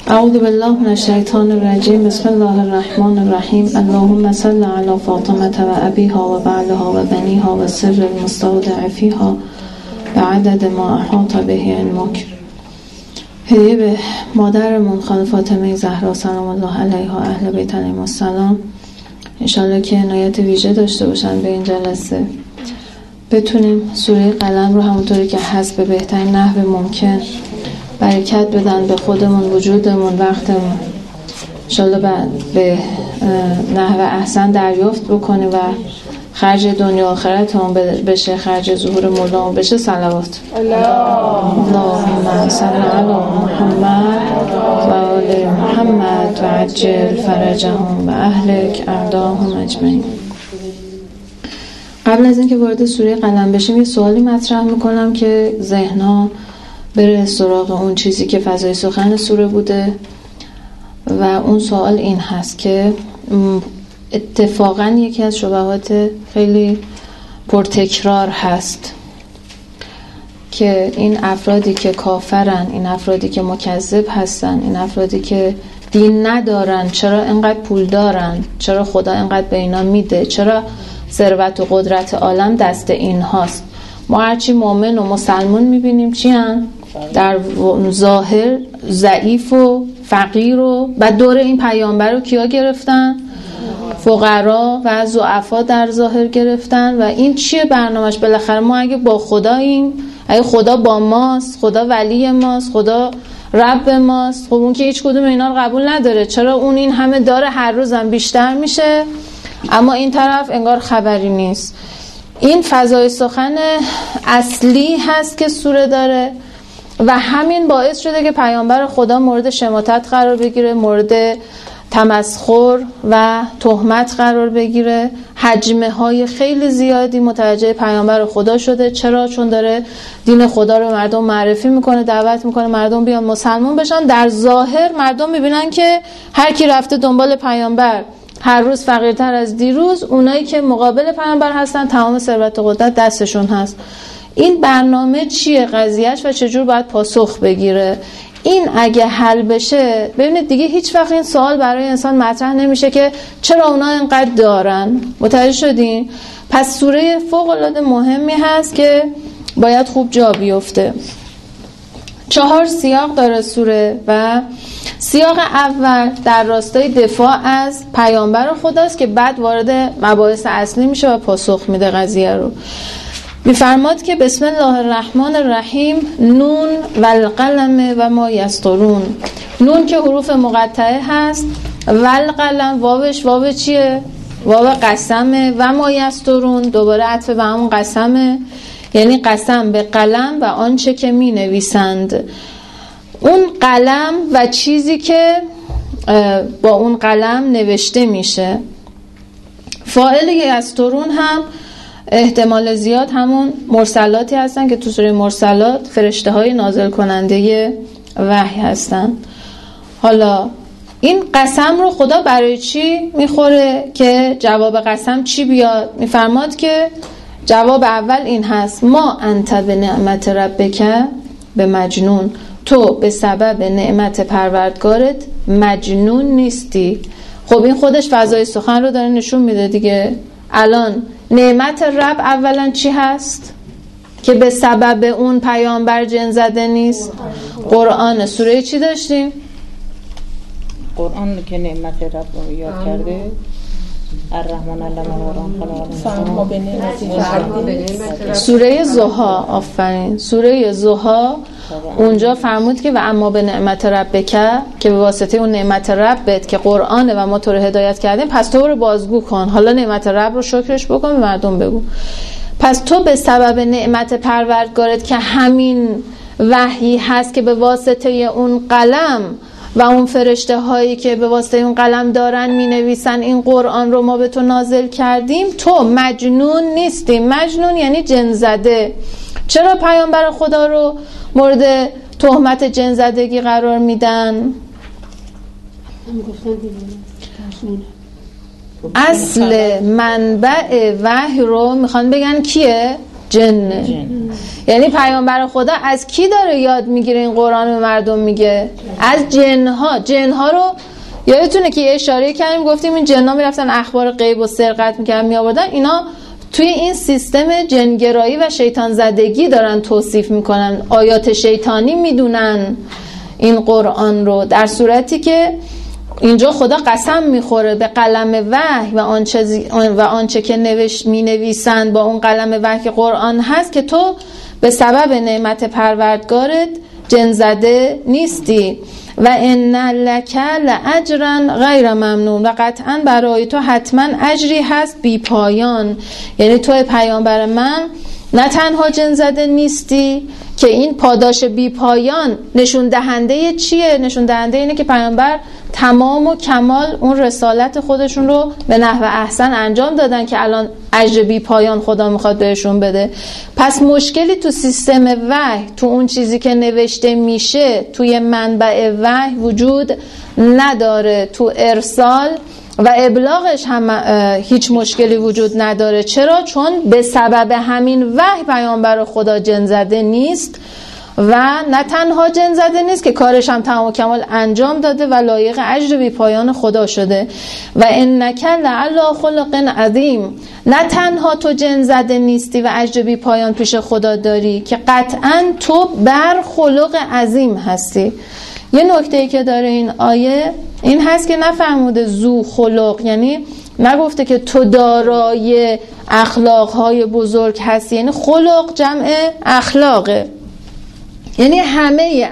اعوذ بالله من الشیطان الرجیم. بسم الله الرحمن الرحیم. اللهم صل علی فاطمه و ابیها و بعلها و بنیها و سر المستودع فیها و عدد ما احاط به علمک. هدیه به مادرمون خانم فاطمه زهرا سلام الله علیها، اهل بیت علیهم السلام. انشالله که عنایت ویژه داشته باشن به این جلسه، بتونیم سوره قلم رو همونطوری که هست به بهترین نحو ممکن برکت بدن به خودمون، وجودمون، وقتمون. انشالله بعد به نحو احسن دریافت بکنیم و خرج دنیا آخرتمون بشه، خرج ظهور مولامون بشه. صلوات اللهم صل علی محمد و آل محمد و عجل فرجهم و اهلک اعداهم اجمعین. قبل از اینکه وارد سوره قلم بشیم یه سوالی مطرح میکنم که ذهن‌ها بره سراغ اون چیزی که فضای سخن سوره بوده و اون سوال این هست که اتفاقا یکی از شبهات خیلی پرتکرار هست که این افرادی که کافرن، این افرادی که مکذب هستن، این افرادی که دین ندارن، چرا اینقدر پول دارن؟ چرا خدا اینقدر به اینا میده؟ چرا ثروت و قدرت عالم دست این هاست؟ ما هرچی مؤمن و مسلمان میبینیم چی هن؟ در ظاهر ضعیف و فقیر و دور این پیامبر رو کیا گرفتن؟ فقرا و ضعفا در ظاهر گرفتن. و این چیه برنامهش؟ بالاخره ما اگه با خداییم، اگه خدا با ماست، خدا ولی ماست، خدا رب ماست، خب اون که هیچ کدوم اینا رو قبول نداره. چرا اون این همه داره، هر روزم بیشتر میشه، اما این طرف انگار خبری نیست؟ این فضای سخن اصلی هست که سوره داره و همین باعث شده که پیامبر خدا مورد شماتت قرار بگیره، مورد تمسخر و تهمت قرار بگیره. حجمه های خیلی زیادی متوجه پیامبر خدا شده. چرا؟ چون داره دین خدا رو مردم معرفی میکنه، دعوت میکنه مردم بیان مسلمان بشن. در ظاهر مردم میبینن که هر کی رفته دنبال پیامبر هر روز فقیرتر از دیروز، اونایی که مقابل پیامبر هستن تمام ثروت و قدرت دستشون هست. این برنامه چیه قضیهش و چجور باید پاسخ بگیره؟ این اگه حل بشه، ببینید دیگه هیچ وقت این سوال برای انسان مطرح نمیشه که چرا اونا اینقدر دارن. متوجه شدین؟ پس سوره فوق العاده مهمی هست که باید خوب جا بیفته. 4 سیاق داره سوره و سیاق اول در راستای دفاع از پیامبر خداست که بعد وارد مباحث اصلی میشه و پاسخ میده قضیه رو. میفرماد که بسم الله الرحمن الرحیم، نون و القلم و ما یسطرون. نون که حروف مقطعه هست و القلم واوش واو چیه؟ واو قسمه و ما یسطرون دوباره عطف به همون قسمه، یعنی قسم به قلم و آنچه که می نویسند. اون قلم و چیزی که با اون قلم نوشته میشه. فاعل یسطرون هم احتمال زیاد همون مرسلاتی هستن که تو سوره مرسلات فرشته های نازل کننده وحی هستن. حالا این قسم رو خدا برای چی میخوره که جواب قسم چی بیاد؟ میفرماد که جواب اول این هست: ما انت به نعمت ربک به مجنون. تو به سبب نعمت پروردگارت مجنون نیستی. خب این خودش فضای سخن رو داره نشون میده دیگه. الان نعمت رب اولا چی هست که به سبب اون پیامبر جن زده نیست؟ قرآن. سوره چی داشتیم؟ قرآن که نعمت رب رو یاد کرده. الرحمن علم القرآن. سوره ضحی. آفرین، سوره ضحی. اونجا فرمود که و اما به نعمت ربک، که به واسطه اون نعمت ربت که قرآنه و ما تو رو هدایت کردیم، پس تو رو بازگو کن. حالا نعمت رب رو شکرش بکن، به مردم بگو. پس تو به سبب نعمت پروردگارت که همین وحی هست که به واسطه اون قلم و اون فرشته هایی که به واسطه اون قلم دارن می نویسن این قرآن رو ما به تو نازل کردیم، تو مجنون نیستی. مجنون یعنی جن زده. چرا پیامبر خدا رو مورد تهمت جن زدگی قرار میدن؟ اصل منبع وحی رو میخوان بگن کیه؟ جنه. یعنی پیامبر خدا از کی داره یاد میگیره این قرآن به مردم میگه؟ از جنها رو یادتونه که یه اشاره کردیم گفتیم این جنها میرفتن اخبار غیب و سرقت میکردن میآوردن، اینا توی این سیستم جنگرایی و شیطان زدگی دارن توصیف میکنن، آیات شیطانی میدونن این قرآن رو، در صورتی که اینجا خدا قسم میخوره به قلم وحی و آنچه که مینویسند با اون قلم وحی که قرآن هست که تو به سبب نعمت پروردگارت جن زده نیستی و ان لک لاجرا غیر ممنون و قطعا برای تو حتما اجری هست بی پایان. یعنی تو پیامبر من نه تنها جن زده نیستی که این پاداش بی پایان نشون دهنده چیه؟ نشون دهنده اینه که پیامبر تمام و کمال اون رسالت خودشون رو به نحو احسن انجام دادن که الان اجر بی پایان خدا میخواد بهشون بده. پس مشکلی تو سیستم وحی، تو اون چیزی که نوشته میشه توی منبع وحی وجود نداره، تو ارسال و ابلاغش هم هیچ مشکلی وجود نداره. چرا؟ چون به سبب همین وحی پیامبر خدا جن زده نیست و نه تنها جن زده نیست که کارش هم تمام و کمال انجام داده و لایق اجر بی پایان خدا شده. و انک لعلی خلق عظیم، نه تنها تو جن زده نیستی و اجر بی پایان پیش خدا داری که قطعا تو بر خلق عظیم هستی. یه نکته‌ای که داره این آیه این هست که نفرموده ذو خلق، یعنی نگفته که تو دارای اخلاقهای بزرگ هستی، یعنی خلق جمع اخلاقه، یعنی همه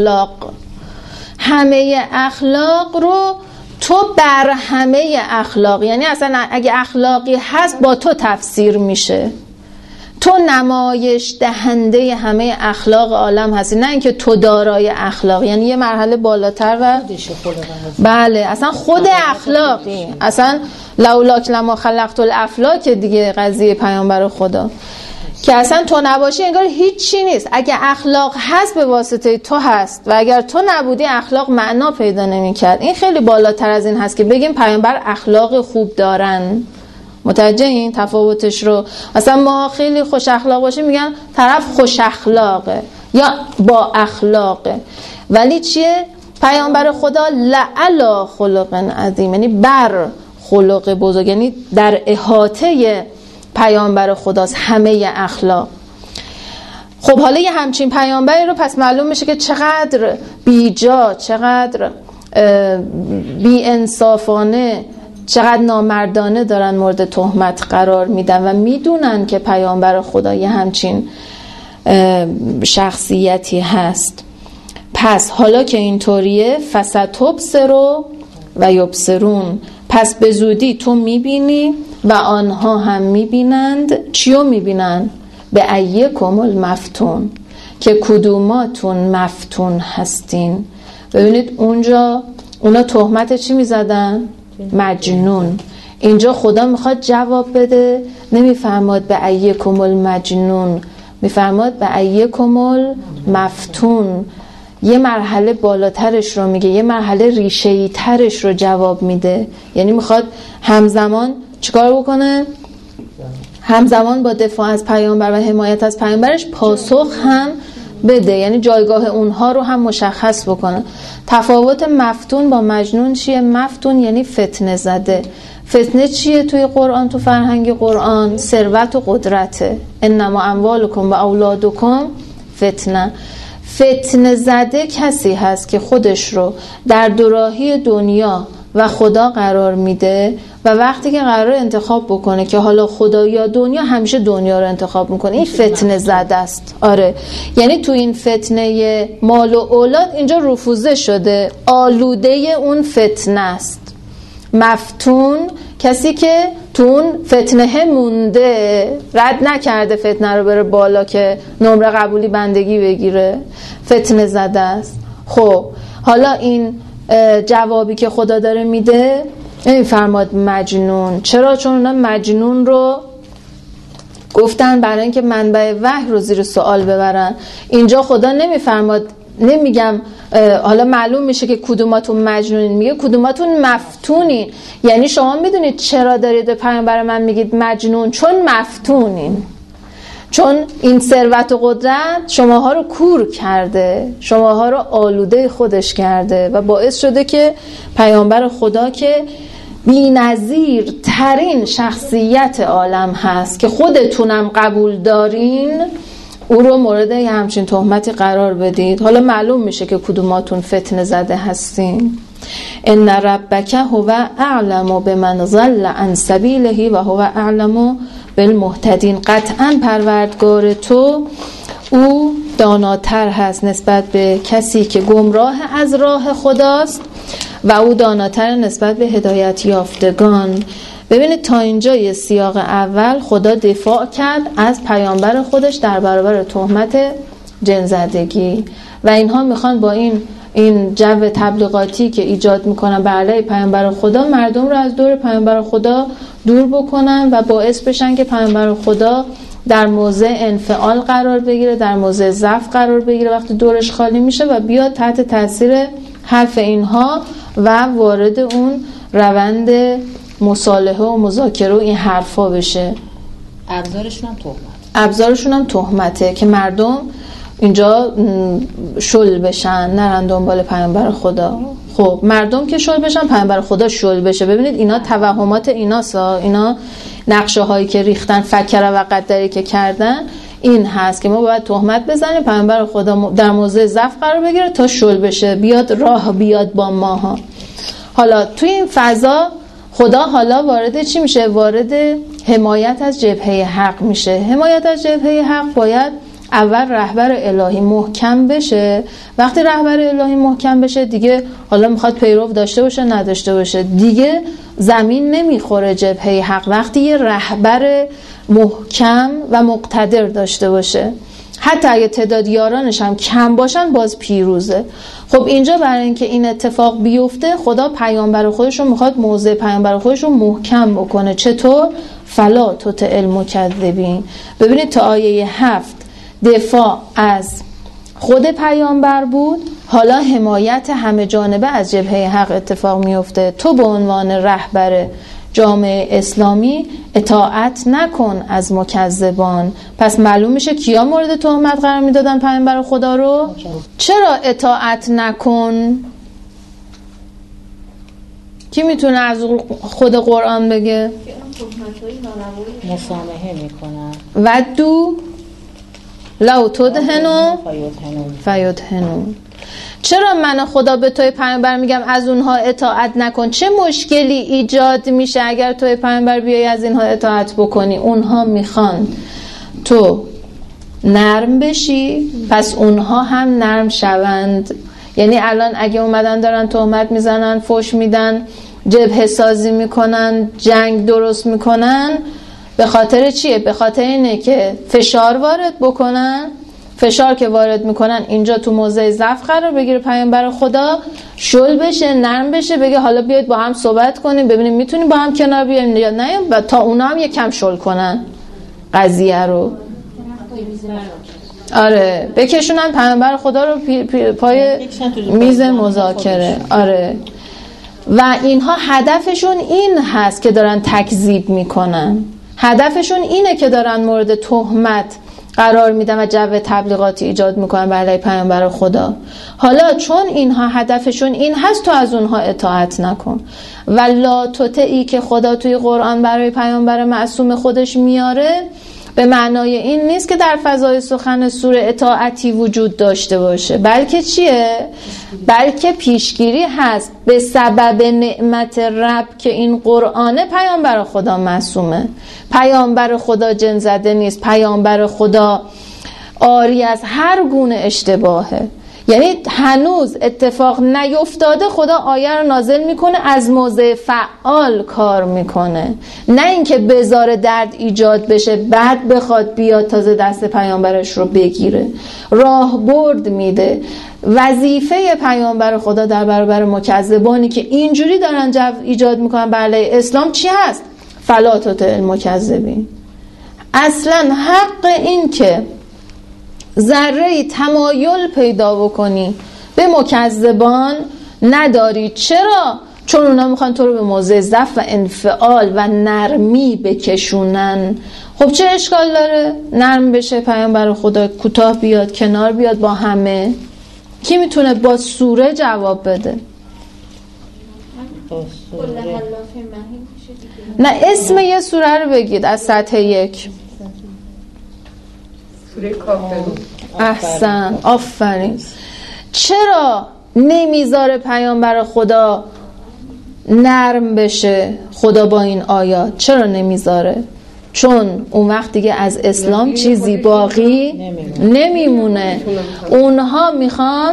اخلاق رو تو بر همه اخلاق، یعنی اصلا اگه اخلاقی هست با تو تفسیر میشه، تو نمایش دهنده همه اخلاق عالم هستی، نه اینکه تو دارای اخلاق، یعنی یه مرحله بالاتر و بله اصلا خود اخلاقی، اصلا لولاک لما خلقت الافلاک دیگه قضیه پیامبر خدا که اصلا تو نباشی انگار هیچی نیست. اگه اخلاق هست به واسطه تو هست و اگر تو نبودی اخلاق معنا پیدا نمی‌کرد. این خیلی بالاتر از این هست که بگیم پیامبر اخلاق خوب دارن. متوجه این تفاوتش رو؟ مثلا ما خیلی خوش اخلاق باشیم میگن طرف خوش اخلاقه یا با اخلاقه، ولی چیه؟ پیامبر خدا لعلی خلق عظیم، یعنی بر خلق بزرگ، یعنی در احاطه پیامبر خداست همه اخلاق. خب حالا یه همچین پیامبری رو پس معلوم میشه که چقدر بیجا، چقدر بی انصافانه، چقدر نامردانه دارن مورد تهمت قرار میدن و میدونن که پیامبر خدا یه همچین شخصیتی هست. پس حالا که اینطوریه فستبصروا و یبصرون، پس به زودی تو میبینی و آنها هم میبینند. چیو میبینن؟ به ایکم المفتون، که کدوماتون مفتون هستین. ببینید اونجا اونا تهمت چی میزدن؟ مجنون. اینجا خدا میخواد جواب بده، نمیفرماد به ایکم المجنون، میفرماد به ایکم المفتون. یه مرحله بالاترش رو میگه، یه مرحله ریشه‌ای ترش رو جواب میده. یعنی میخواد همزمان چیکار بکنه؟ همزمان با دفاع از پیامبر و حمایت از پیامبرش پاسخ هم بده، یعنی جایگاه اونها رو هم مشخص بکنه. تفاوت مفتون با مجنون چیه؟ مفتون یعنی فتنه زده. فتنه چیه توی قرآن، تو فرهنگ قرآن؟ ثروت و قدرته. انما اموالکم و اولادکم فتنه. فتنه زده کسی هست که خودش رو در دوراهی دنیا و خدا قرار میده و وقتی که قرار انتخاب بکنه که حالا خدا یا دنیا، همیشه دنیا رو انتخاب میکنه. این فتنه زده است. آره، یعنی تو این فتنه مال و اولاد اینجا رفوزه شده، آلوده اون فتنه است. مفتون کسی که تو اون فتنه مونده، رد نکرده فتنه رو بره بالا که نمره قبولی بندگی بگیره، فتنه زده است. خب حالا این جوابی که خدا داره میده نمیفرماد مجنون. چرا؟ چون اونا مجنون رو گفتن برای اینکه منبع وحی رو زیر سوال ببرن. اینجا خدا نمیفرماد، نمیگم حالا معلوم میشه که کدوماتون مجنونین، میگه کدوماتون مفتونین. یعنی شما میدونید چرا دارید به پیامبر من میگید مجنون؟ چون مفتونین، چون این ثروت و قدرت شماها رو کور کرده، شماها رو آلوده خودش کرده و باعث شده که پیامبر خدا که بی‌نظیر ترین شخصیت عالم هست که خودتونم قبول دارین، او رو مورد همچین تهمتی قرار بدید. حالا معلوم میشه که کدوماتون فتنه زده هستین. ان ربک هو اعلم بمن ضل عن سبیله و هو اعلم بالمهتدین. قطعا پروردگار تو او داناتر هست نسبت به کسی که گمراه از راه خداست و او داناتر نسبت به هدایت یافتگان. ببینید تا اینجای سیاق اول خدا دفاع کرد از پیامبر خودش در برابر تهمت جن‌زدگی و اینها میخوان با این جو تبلیغاتی که ایجاد میکنن بر علیه پیامبر خدا مردم رو از دور پیامبر خدا دور بکنن و باعث بشن که پیامبر خدا در موضع انفعال قرار بگیره، در موضع ضعف قرار بگیره وقتی دورش خالی میشه و بیاد تحت تاثیر حرف اینها و وارد اون روند مصالحه و مذاکره و این حرفا بشه. ابزارشون هم تهمته که مردم اینجا شل بشن، نرن دنبال پیامبر خدا. خب مردم که شل بشن پیامبر خدا شل بشه. ببینید اینا توهمات ایناسا، اینا نقشه هایی که ریختن، فکر و قدری که کردن این هست که ما باید تهمت بزنیم پیامبر خدا در موضع ضعف قرار بگیره تا شل بشه، بیاد راه بیاد با ماها. حالا توی این فضا خدا حالا وارد چی میشه؟ وارد حمایت از جبهه حق میشه. حمایت از جبهه حق باید اول رهبر الهی محکم بشه. وقتی رهبر الهی محکم بشه دیگه حالا میخواد پیرو داشته باشه نداشته باشه دیگه زمین نمیخوره جبهه حق وقتی یه رهبر محکم و مقتدر داشته باشه. حتی اگه تعداد یارانش هم کم باشن باز پیروزه. خب اینجا برای اینکه این اتفاق بیفته خدا پیامبر خودش رو میخواد موضع پیامبر خودش رو محکم بکنه. چطور؟ فلا تطع المکذبین. ببینید تا آیه 7 دفاع از خود پیامبر بود، حالا حمایت همه جانبه از جبهه حق اتفاق میفته. تو به عنوان رهبر جامعه اسلامی اطاعت نکن از مکذبان. پس معلوم میشه کیا مورد تهمت قرار میدادن پیامبر خدا رو؟ چرا اطاعت نکن؟ کی میتونه از خود قرآن بگه؟ مسامحه میکنن. ودو لو تدهنو فیدهنو. چرا من خدا به توی پیامبر میگم از اونها اطاعت نکن؟ چه مشکلی ایجاد میشه اگر توی پیامبر بیای از اینها اطاعت بکنی؟ اونها میخوان تو نرم بشی پس اونها هم نرم شوند. یعنی الان اگه اومدن دارن تهمت میزنن، فحش میدن، جبهه سازی میکنن، جنگ درست میکنن، به خاطر چیه؟ به خاطر اینه که فشار وارد بکنن. فشار که وارد میکنن اینجا تو موضع ضعف قرار بگیره پیامبر خدا، شل بشه، نرم بشه، بگه حالا بیاید با هم صحبت کنیم ببینیم میتونیم با هم کنار بیایم یا نه، و تا اونا هم یکم شل کنن قضیه رو. آره بکشونن پیامبر خدا رو پای میز مذاکره. آره و اینها هدفشون این هست که دارن تکذیب میکنن، هدفشون اینه که دارن مورد تهمت قرار میدن و جو تبلیغاتی ایجاد میکنن برای پیامبر خدا. حالا چون اینها هدفشون این هست تو از اونها اطاعت نکن. و لا تطعی که خدا توی قرآن برای پیامبر معصوم خودش میاره به معنای این نیست که در فضای سخن سوره اطاعتی وجود داشته باشه، بلکه چیه؟ بلکه پیشگیری هست به سبب نعمت رب که این قرآن پیامبر خدا معصومه، پیامبر خدا جن زده نیست، پیامبر خدا آری از هر گونه اشتباهه. یعنی هنوز اتفاق نیفتاده خدا آیه رو نازل میکنه، از موضع فعال کار میکنه، نه اینکه بذاره درد ایجاد بشه بعد بخواد بیاد تازه دست پیامبرش رو بگیره. راهبرد میده. وظیفه پیامبر خدا در برابر مکذبانی که اینجوری دارن جو ایجاد میکنن برای اسلام چی هست؟ فلا تطع المکذبین. اصلا حق این که ذره تمایل پیدا بکنی به مکذبان نداری. چرا؟ چون اونا میخوان تو رو به موضع ضعف و انفعال و نرمی بکشونن. خب چه اشکال داره نرم بشه پیامبر خدا، کوتاه بیاد، کنار بیاد با همه؟ کی میتونه با سوره جواب بده؟ نه اسم یه سوره رو بگید از سطح 1. سوره کافرون. احسن، آفرین. چرا نمیذاره پیامبر خدا نرم بشه خدا با این آیات؟ چرا نمیذاره؟ چون اون وقت دیگه از اسلام چیزی باقی نمیمونه. اونها میخوان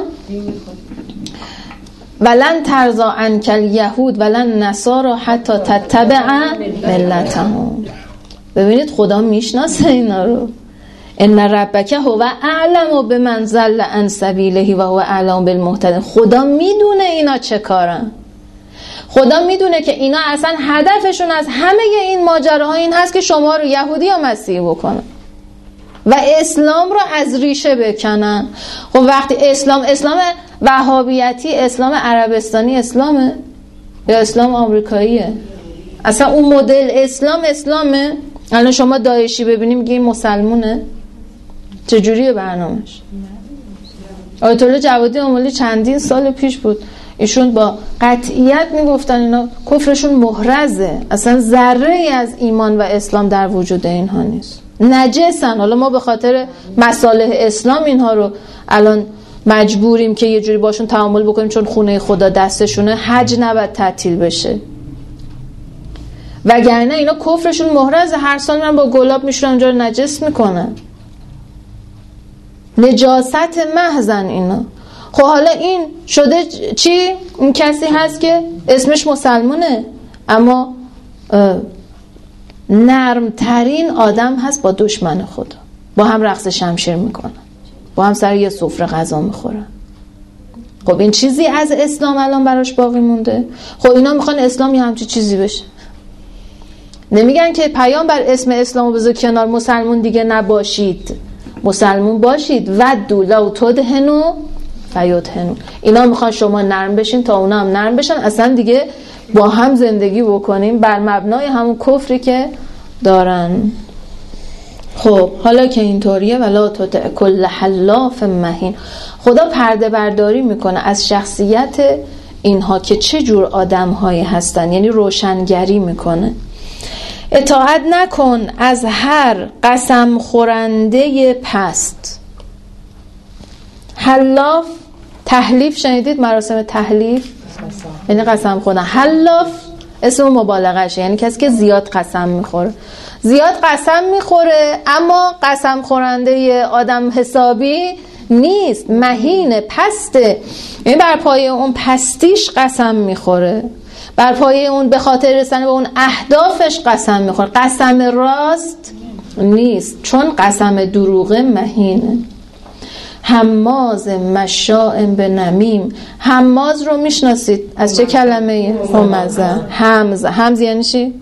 ولن ترضی عنک الیهود ولن نصارا حتی تتبع ملتهم. ببینید خدا میشناسه اینا رو. ان ربک هو اعلم بمن ضل عن سبیله و هو اعلم بالمهتدین. خدا میدونه اینا چه کارن. خدا میدونه که اینا اصلا هدفشون از همه این ماجراها این هست که شما رو یهودی یا مسیحی بکنن و اسلام رو از ریشه بکنن. خب وقتی اسلام وهابیتی، اسلام عربستانی اسلامه یا اسلام آمریکاییه؟ اصلا اون مدل اسلامه؟ الان شما داعشی ببینیم میگه این مسلمونه؟ چجوریه برنامه‌اش؟ آیت الله جوادی آملی چندین سال پیش بود، ایشون با قطعیت میگفتن اینا کفرشون محرزه، اصلا ذره ای از ایمان و اسلام در وجود اینها نیست، نجسن. حالا ما به خاطر مصالح اسلام اینها رو الان مجبوریم که یه جوری باشون تعامل بکنیم چون خونه خدا دستشونه، حج نباید تعطیل بشه، وگرنه اینا کفرشون محرزه. هر سال من با گلاب میشورن اونجا رو نجس میکنن، نجاست محضن اینا. خب حالا این شده چی؟ این کسی هست که اسمش مسلمونه اما نرمترین آدم هست با دشمن خدا، با هم رقص شمشیر میکنن، با هم سر یه سفره غذا میخورن. خب این چیزی از اسلام الان براش باقی مونده؟ خب اینا میخوان اسلام یه همچی چیزی بشه. نمیگن که پیامبر اسم اسلامو بذار کنار، مسلمون دیگه نباشید، مسلمون باشید. ودوا لو تدهنوا فیدهنون. اینا میخوان شما نرم بشین تا اونا هم نرم بشن، اصلا دیگه با هم زندگی بکنیم بر مبنای همون کفری که دارن. خب حالا که اینطوریه ولا تطع کل حلاف مهین، خدا پرده برداری میکنه از شخصیت اینها که چه جور آدم‌هایی هستن، یعنی روشنگری میکنه. اطاعت نکن از هر قسم خورنده پست. حلاف، تحلیف شنیدید؟ مراسم تحلیف یعنی قسم خوردن. حلاف اسم مبالغه‌شه، یعنی کسی که زیاد قسم میخوره. زیاد قسم میخوره اما قسم خورنده آدم حسابی نیست، مهین، پسته، یعنی بر پایه اون پستیش قسم میخوره، بر پایه اون به خاطر رسیدن به اون اهدافش قسم میخوره. قسم راست نیست، چون قسم دروغه مهینه. حماز مشاء بنمیم. حماز رو میشناسید از چه کلمه؟ همزه. همز یعنی چی؟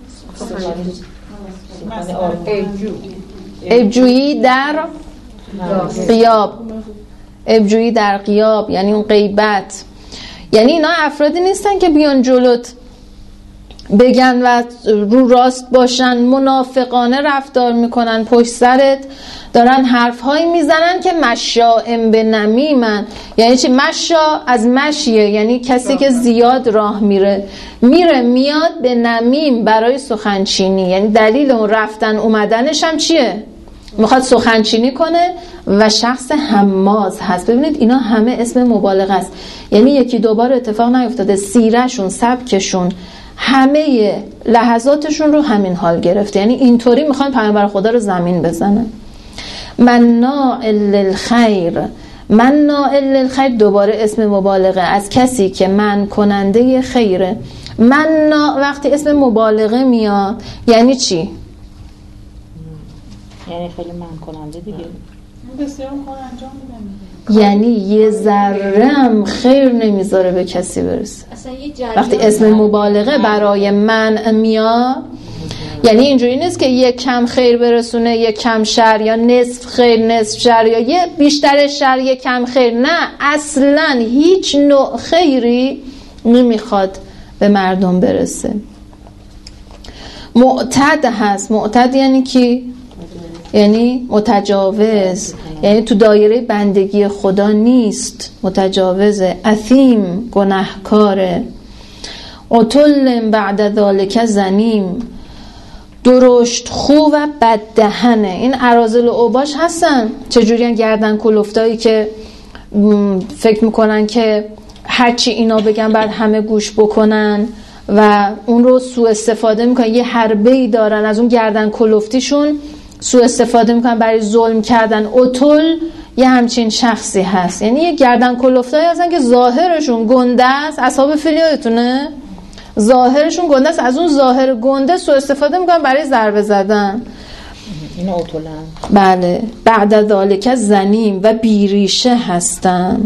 عیبجویی در غیاب. عیبجویی در غیاب یعنی اون غیبت. یعنی اینا افرادی نیستن که بیان جلوت بگن و رو راست باشن، منافقانه رفتار میکنن، پشت سرت دارن حرفهایی میزنن که مشاء بنمیمن. یعنی چی؟ مشا از مشیه، یعنی کسی که زیاد راه میره میاد به نمیم برای سخنچینی. یعنی دلیل اون رفتن اومدنش هم چیه؟ میخواد سخنچینی کنه و شخص حماز هست. ببینید اینا همه اسم مبالغه است، یعنی یکی دوبار اتفاق نیفتاده، سیرهشون، سبکشون، همه لحظاتشون رو همین حال گرفته. یعنی اینطوری میخوان پیامبر خدا رو زمین بزنن. مناع للخیر. مناع للخیر دوباره اسم مبالغه از کسی که من کننده خیره. مناع وقتی اسم مبالغه میاد یعنی چی؟ یعنی خیلی من کننده دیگه، بسیار کار انجام میدن، یعنی یه ذره هم خیر نمیذاره به کسی برسه. وقتی اسم مبالغه برای من میاد یعنی اینجوری نیست که یک کم خیر برسونه یک کم شر، یا نصف خیر نصف شر، یا یه بیشتر شر یک کم خیر. نه، اصلا هیچ نوع خیری نمیخواد به مردم برسه. معتد هست. معتد یعنی کی؟ یعنی متجاوز، یعنی تو دایره بندگی خدا نیست، متجاوزه. اثیم، گناهکاره. عتل بعد ذالک زنیم، درشت خو و بددهنه. این اراذل و اوباش هستن. چجوری گردن کلفتایی که فکر میکنن که هرچی اینا بگن بعد همه گوش بکنن و اون رو سوء استفاده میکنن. یه حربه‌ای دارن از اون گردن کلفتیشون، سوء استفاده میکنن برای ظلم کردن. عتل یه همچین شخصی هست، یعنی یه گردن کلفتایی هستن که ظاهرشون گنده است. اصحاب فیل یادتونه؟ ظاهرشون گنده است، از اون ظاهر گنده سوء استفاده میکنن برای ضربه زدن. اینا عتلن. بله. بعد ذالک زنیم و بیریشه هستن.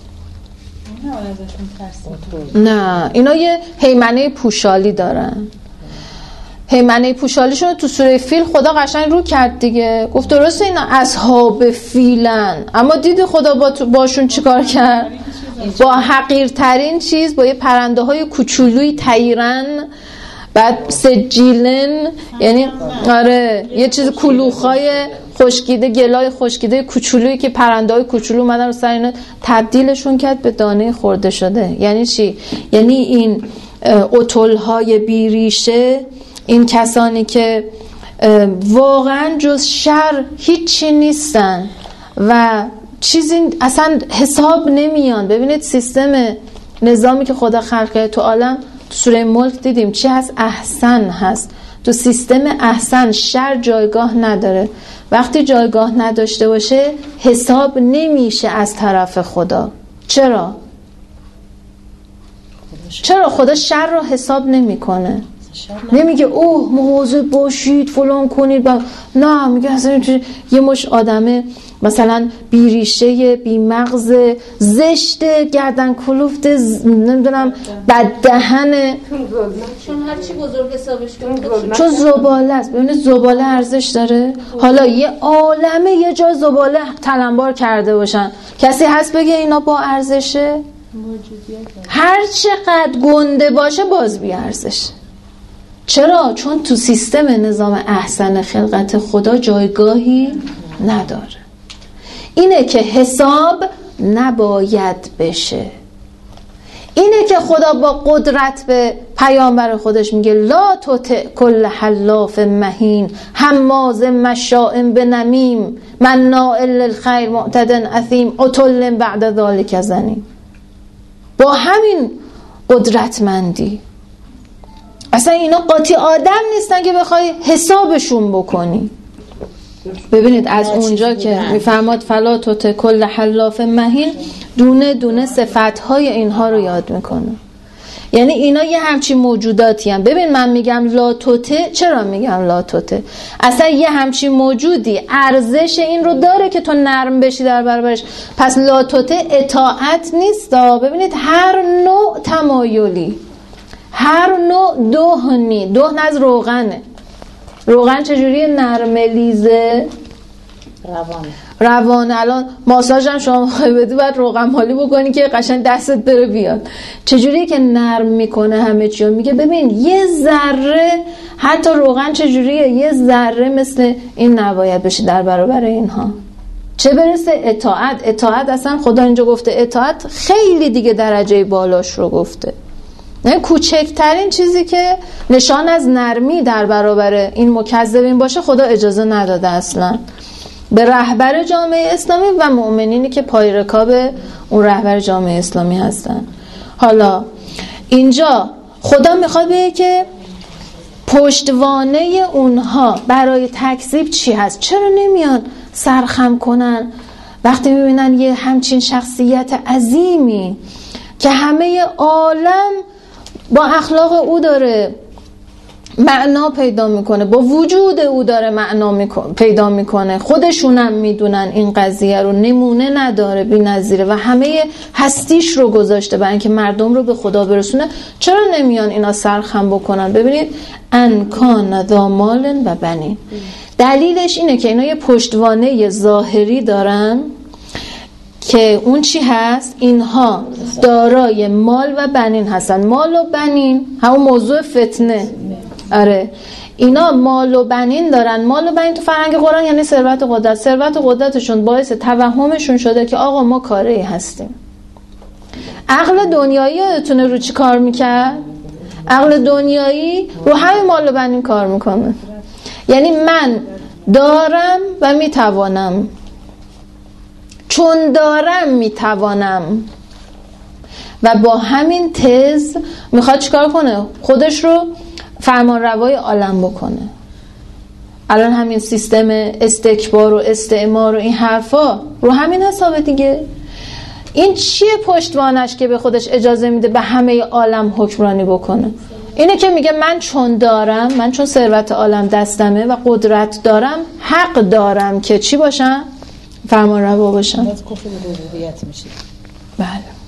نه، اینا یه هیمنه پوشالی دارن. هیمنه پوشالیشون تو سوره فیل خدا قشنگ رو کرد دیگه، گفت درسته اینا اصحاب فیلن، اما دیدی خدا باشون چیکار کرد؟ با حقیرترین چیز، با یه پرنده های کوچولوی طیرن، بعد سجیلن، یعنی آره یه چیز کلوخای خشکیده، گلای خشکیده کوچولویی که پرنده های کوچولو اومدن رو سر اینا تبدیلشون کرد به دانه خورده شده. یعنی چی؟ یعنی این عتل‌های بیریشه، این کسانی که واقعا جز شر هیچی نیستن و چیزی اصلا حساب نمیان. ببینید سیستم نظامی که خدا خلق کرده تو عالم، تو سوره ملک دیدیم چی هست؟ احسن هست. تو سیستم احسن شر جایگاه نداره. وقتی جایگاه نداشته باشه حساب نمیشه از طرف خدا. چرا خدا شر رو حساب نمیکنه؟ نمیگه اوه مواظب باشید فلان کنید نه، میگه اصلا یه مش آدمه مثلا بیریشه، بیمغز، زشت، گردن کلفت، نمیدونم بددهنه، چون هرچی بزرگ حسابش کنه چون زباله است. ببینید زباله ارزش داره؟ حالا یه عالمه یه جا زباله تلمبار کرده باشن، کسی هست بگه اینا با ارزشه؟ هر چقدر گنده باشه باز بی ارزشه. چرا؟ چون تو سیستم نظام احسن خلقت خدا جایگاهی نداره. اینه که حساب نباید بشه. اینه که خدا با قدرت به پیامبر خودش میگه لا تطع کل حلاف مهین هماز مشاء بنمیم مناع للخیر معتد اثیم عتل بعد ذلک زنیم. با همین قدرتمندی اصلا اینا قاطی آدم نیستن که بخوای حسابشون بکنی. ببینید از اونجا که میفرماد فلا تطع کل حلاف مهین، دونه دونه صفتهای اینها رو یاد میکنه. یعنی اینا یه همچین موجوداتی هم. ببین من میگم لا تطع، چرا میگم لا تطع؟ اصلا یه همچین موجودی ارزش این رو داره که تو نرم بشی در برابرش. پس لا تطع اطاعت نیست. ببینید هر نوع تمایلی، هر نوع دهنی، دهن از روغنه. روغن چجوری نرملیزه؟ روانه. الان ماساژ هم شما میخوای بدی باید روغن مالی بکنی که قشنگ دستت بره بیاد. چجوری که نرم میکنه همه چی. میگه ببین یه ذره، حتی روغن چجوریه، یه ذره مثل این نباید بشه در برابر اینها. چه برسه اطاعت. اطاعت اصلا خدا اینجا گفته اطاعت، خیلی دیگه درجه بالاش رو گفته. نه کوچکترین چیزی که نشان از نرمی در برابر این مکذبین باشه خدا اجازه نداده اصلا به رهبر جامعه اسلامی و مؤمنینی که پای رکاب اون رهبر جامعه اسلامی هستن. حالا اینجا خدا میخواد بگه که پشتوانه اونها برای تکذیب چی هست. چرا نمیان سرخم کنن وقتی میبینن یه همچین شخصیت عظیمی که همه عالم با اخلاق او داره معنا پیدا میکنه، با وجود او داره معنا پیدا میکنه، خودشونم میدونن این قضیه رو، نمونه نداره، بی‌نظیره و همه هستیش رو گذاشته برای اینکه مردم رو به خدا برسونه. چرا نمیان اینا سرخم بکنن؟ ببینید انکان ذا مال و بنین. دلیلش اینه که اینا یه پشتوانه ظاهری دارن که اون چی هست؟ اینها دارای مال و بنین هستن. مال و بنین همون موضوع فتنه. آره، اینا مال و بنین دارن. مال و بنین تو فرهنگ قرآن یعنی ثروت و قدرت. ثروت و قدرتشون باعث توهمشون شده که آقا ما کاری هستیم. عقل دنیایی یادتونه رو چی کار میکرد؟ عقل دنیایی رو همین مال و بنین کار میکنه. یعنی من دارم و میتوانم، چون دارم میتوانم، و با همین تز میخواد چیکار کنه؟ خودش رو فرمان روای عالم بکنه. الان همین سیستم استکبار و استعمار و این حرفا رو همین حسابه دیگه. این چیه پشتوانش که به خودش اجازه میده به همه عالم حکمرانی بکنه؟ اینه که میگه من چون دارم، من چون ثروت عالم دستمه و قدرت دارم، حق دارم که چی باشم؟ فرمان روا باشم. باز کفر ربوبیت میشه. بله.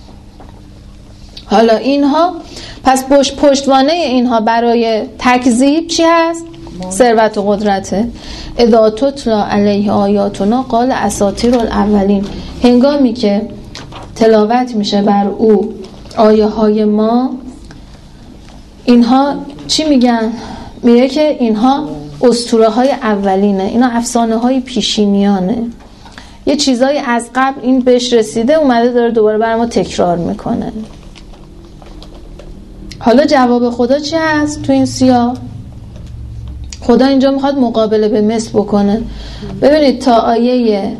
حالا اینها پس پشتوانه اینها برای تکذیب چی هست؟ ثروت و قدرته. اذا تتلی علیه آیاتنا قال اساطیر الاولین. هنگامی که تلاوت میشه بر او آیه های ما، اینها چی میگن؟ میگه که اینها اسطوره های اولینه، اینا افسانه های پیشینیانه، یه چیزایی از قبل این بهش رسیده، اومده داره دوباره برای ما تکرار میکنه. حالا جواب خدا چی هست تو این سیاق؟ خدا اینجا میخواد مقابله به مثل بکنه. ببینید تا آیه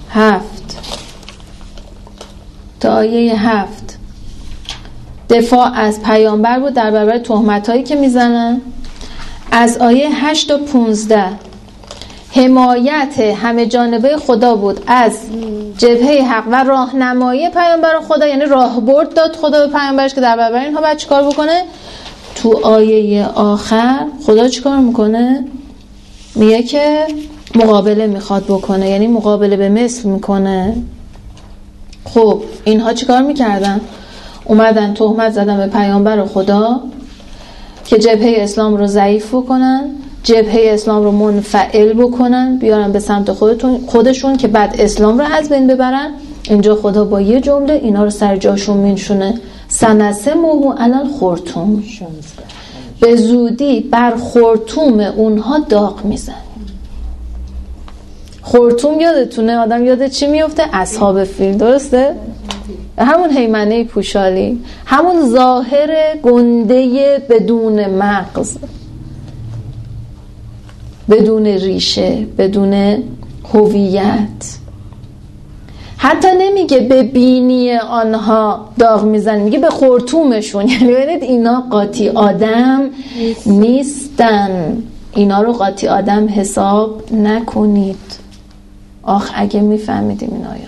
7 دفاع از پیامبر بود در برابر تهمتایی که میزنن. از آیه 8 تا 15 حمایت همه جانبه خدا بود از جبهه حق و راهنمایی پیامبر خدا، یعنی راهبرد داد خدا به پیامبرش که در برابر اینها باید چیکار بکنه. تو آیه آخر خدا چیکار میکنه؟ میگه که مقابله میخواد بکنه، یعنی مقابله به مثل میکنه. خب اینها چیکار میکردن؟ اومدن تهمت زدن به پیامبر خدا که جبهه اسلام رو ضعیف بکنن، جبهه اسلام رو منفعل بکنن، بیارن به سمت خودشون که بعد اسلام رو از بین ببرن. اینجا خدا با یه جمله اینا رو سر جاشون مینشونه. سنسمه علی الخرطوم. به زودی بر خرطوم اونها داغ میزن. خرطوم یادتونه آدم یاد چی میفته؟ اصحاب فیل، درسته؟ همون هیمنه پوشالی، همون ظاهر گنده بدون مغز، بدون ریشه، بدون هویت. حتی نمیگه به بینی آنها داغ میزن، میگه به خرطومشون. یعنی ببینید اینا قاطی آدم نیستن، اینا رو قاطی آدم حساب نکنید. اگه میفهمیدیم این آیه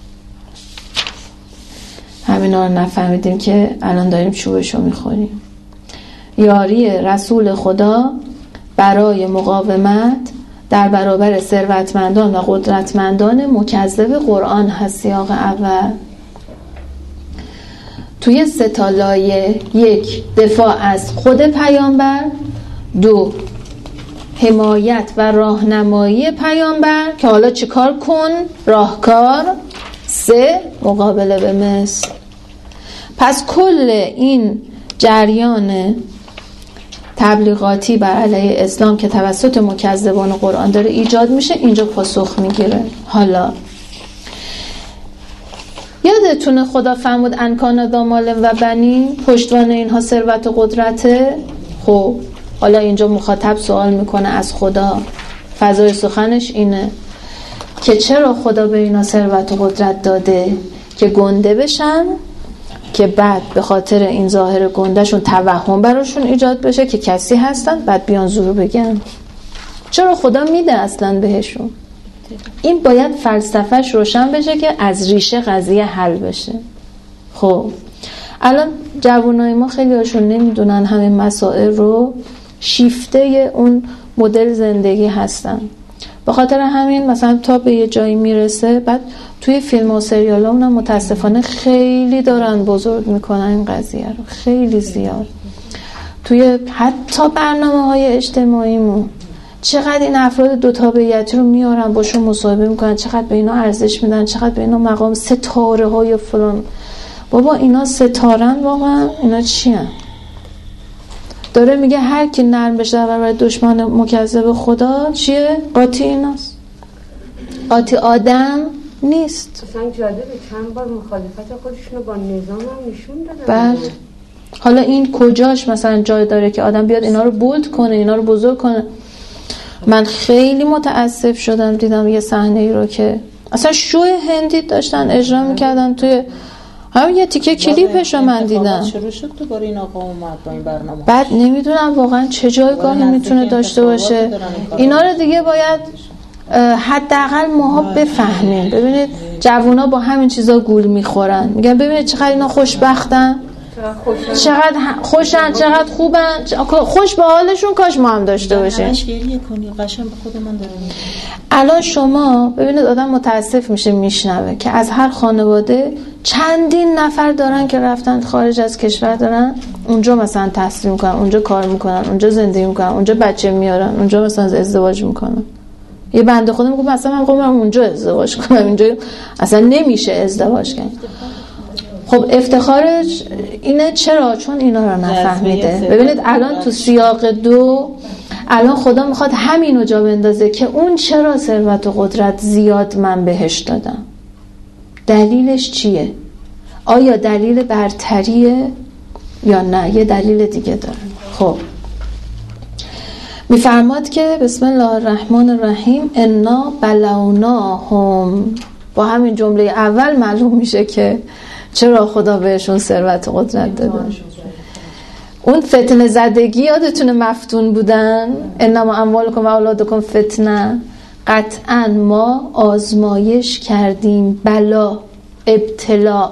همینا رو نفهمیدیم که الان داریم چوبشو میخوریم. یاری رسول خدا برای مقاومت در برابر ثروتمندان و قدرتمندان مکذب قرآن هست. سیاق اول توی 3 تا لایه: 1 دفاع از خود پیامبر، 2 حمایت و راهنمایی پیامبر که حالا چیکار کن؟ راهکار، 3 مقابله به مثل. پس کل این جریان تبلیغاتی بر علیه اسلام که توسط مکذبان قرآن داره ایجاد میشه، اینجا پاسخ میگیره. حالا یادتونه خدا فرمود انکان ذا مال و بنین، پشتوانه اینها ثروت و قدرته. خب حالا اینجا مخاطب سوال میکنه از خدا، فضای سخنش اینه که چرا خدا به اینا ثروت و قدرت داده؟ که گنده بشن، که بعد به خاطر این ظاهر گندهشون توهم براشون ایجاد بشه که کسی هستن، بعد بیان زورو بگن. چرا خدا میده اصلا بهشون؟ این باید فلسفهش روشن بشه که از ریشه قضیه حل بشه. خب الان جوانای ما خیلی هاشون نمیدونن همین مسائل رو، شیفته اون مدل زندگی هستن. به خاطر همین مثلا تا به یه جایی میرسه، بعد توی فیلم و سریال ها اونم متاسفانه خیلی دارن بزرگ میکنن این قضیه رو، خیلی زیاد. توی حتی برنامه های اجتماعیمون چقدر این افراد دو تابعیتی رو میارن باشون مصاحبه میکنن، چقدر به اینا ارزش میدن، چقدر به اینا مقام ستاره های فلان. بابا اینا ستارن واقعا؟ اینا چی هن؟ داره میگه هر کی نرم بشه در برابر دشمن مکذب خدا چیه؟ قاطی ایناست، قاطی آدم نیست. اصلا جالبه چند بار مخالفت خودشونو با نظام هم نشون دادن. بعد حالا این کجاش مثلا جای داره که آدم بیاد اینا رو بولد کنه، اینا رو بزرگ کنه؟ من خیلی متاسف شدم دیدم یه صحنه ای رو که اصلا شو هندی داشتن اجرا میکردن، توی همین یه تیکه کلیپش رو من دیدم. شروع شد دوباره این آقا اومد با این برنامه. بعد نمیدونم واقعا چه جایگاهی میتونه داشته باشه. اینا رو دیگه باید حداقل ماها بفهمیم. ببینید جوونا با همین چیزا گول میخورن، میگن ببینید چقدر اینا خوشبختن، چقدر خوشن، چقدر خوبن، خوش به حالشون، کاش ما هم داشته باشیم. الان شما ببینید آدم متاسف میشه میشنوه که از هر خانواده چندین نفر دارن که رفتن خارج از کشور، دارن اونجا مثلا تحصیل میکنن، اونجا کار میکنن، اونجا زندگی میکنن، اونجا بچه میارن، اونجا مثلا ازدواج میکنن. یه بنده خدا میگه مثلا من میخوام اونجا ازدواج کنم، اینجا اصلا نمیشه ازدواج کنم. خب افتخارش اینه. چرا؟ چون اینا رو نفهمیده. ببینید الان تو سیاق 2 الان خدا میخواد همینو جا بندازه که اون چرا ثروت و قدرت زیاد من بهش دادم، دلیلش چیه؟ آیا دلیل برتریه یا نه یه دلیل دیگه داره؟ خب میفرماد که بسم الله الرحمن الرحیم انا بلوناهم. با همین جمله اول معلوم میشه که چرا خدا بهشون ثروت و قدرت داده. اون فتنه زدگی یادتونه مفتون بودن، انما اموالکم و اولادکم فتنه. قطعا ما آزمایش کردیم، بلا، ابتلا،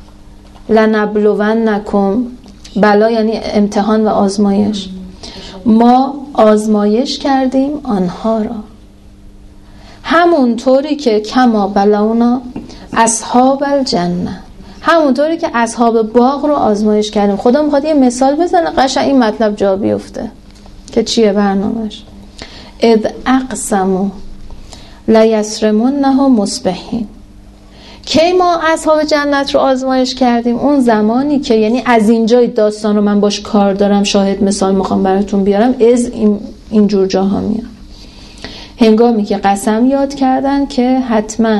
لنبلونکم. بلا یعنی امتحان و آزمایش. ما آزمایش کردیم آنها را همونطوری که کما بلونا اصحاب الجنه، همونطوری که اصحاب باغ رو آزمایش کردیم. خدا میخواد یه مثال بزنه قشنگ این مطلب جا بیفته که چیه برنامهش. اذ اقسموا لیسرمنه مصبحین. کی ما اصحاب جنت رو آزمایش کردیم؟ اون زمانی که، یعنی از اینجای داستان رو من باش کار دارم، شاهد مثال میخوام براتون بیارم، از اینجور جاها میاد. هنگامی که قسم یاد کردن که حتما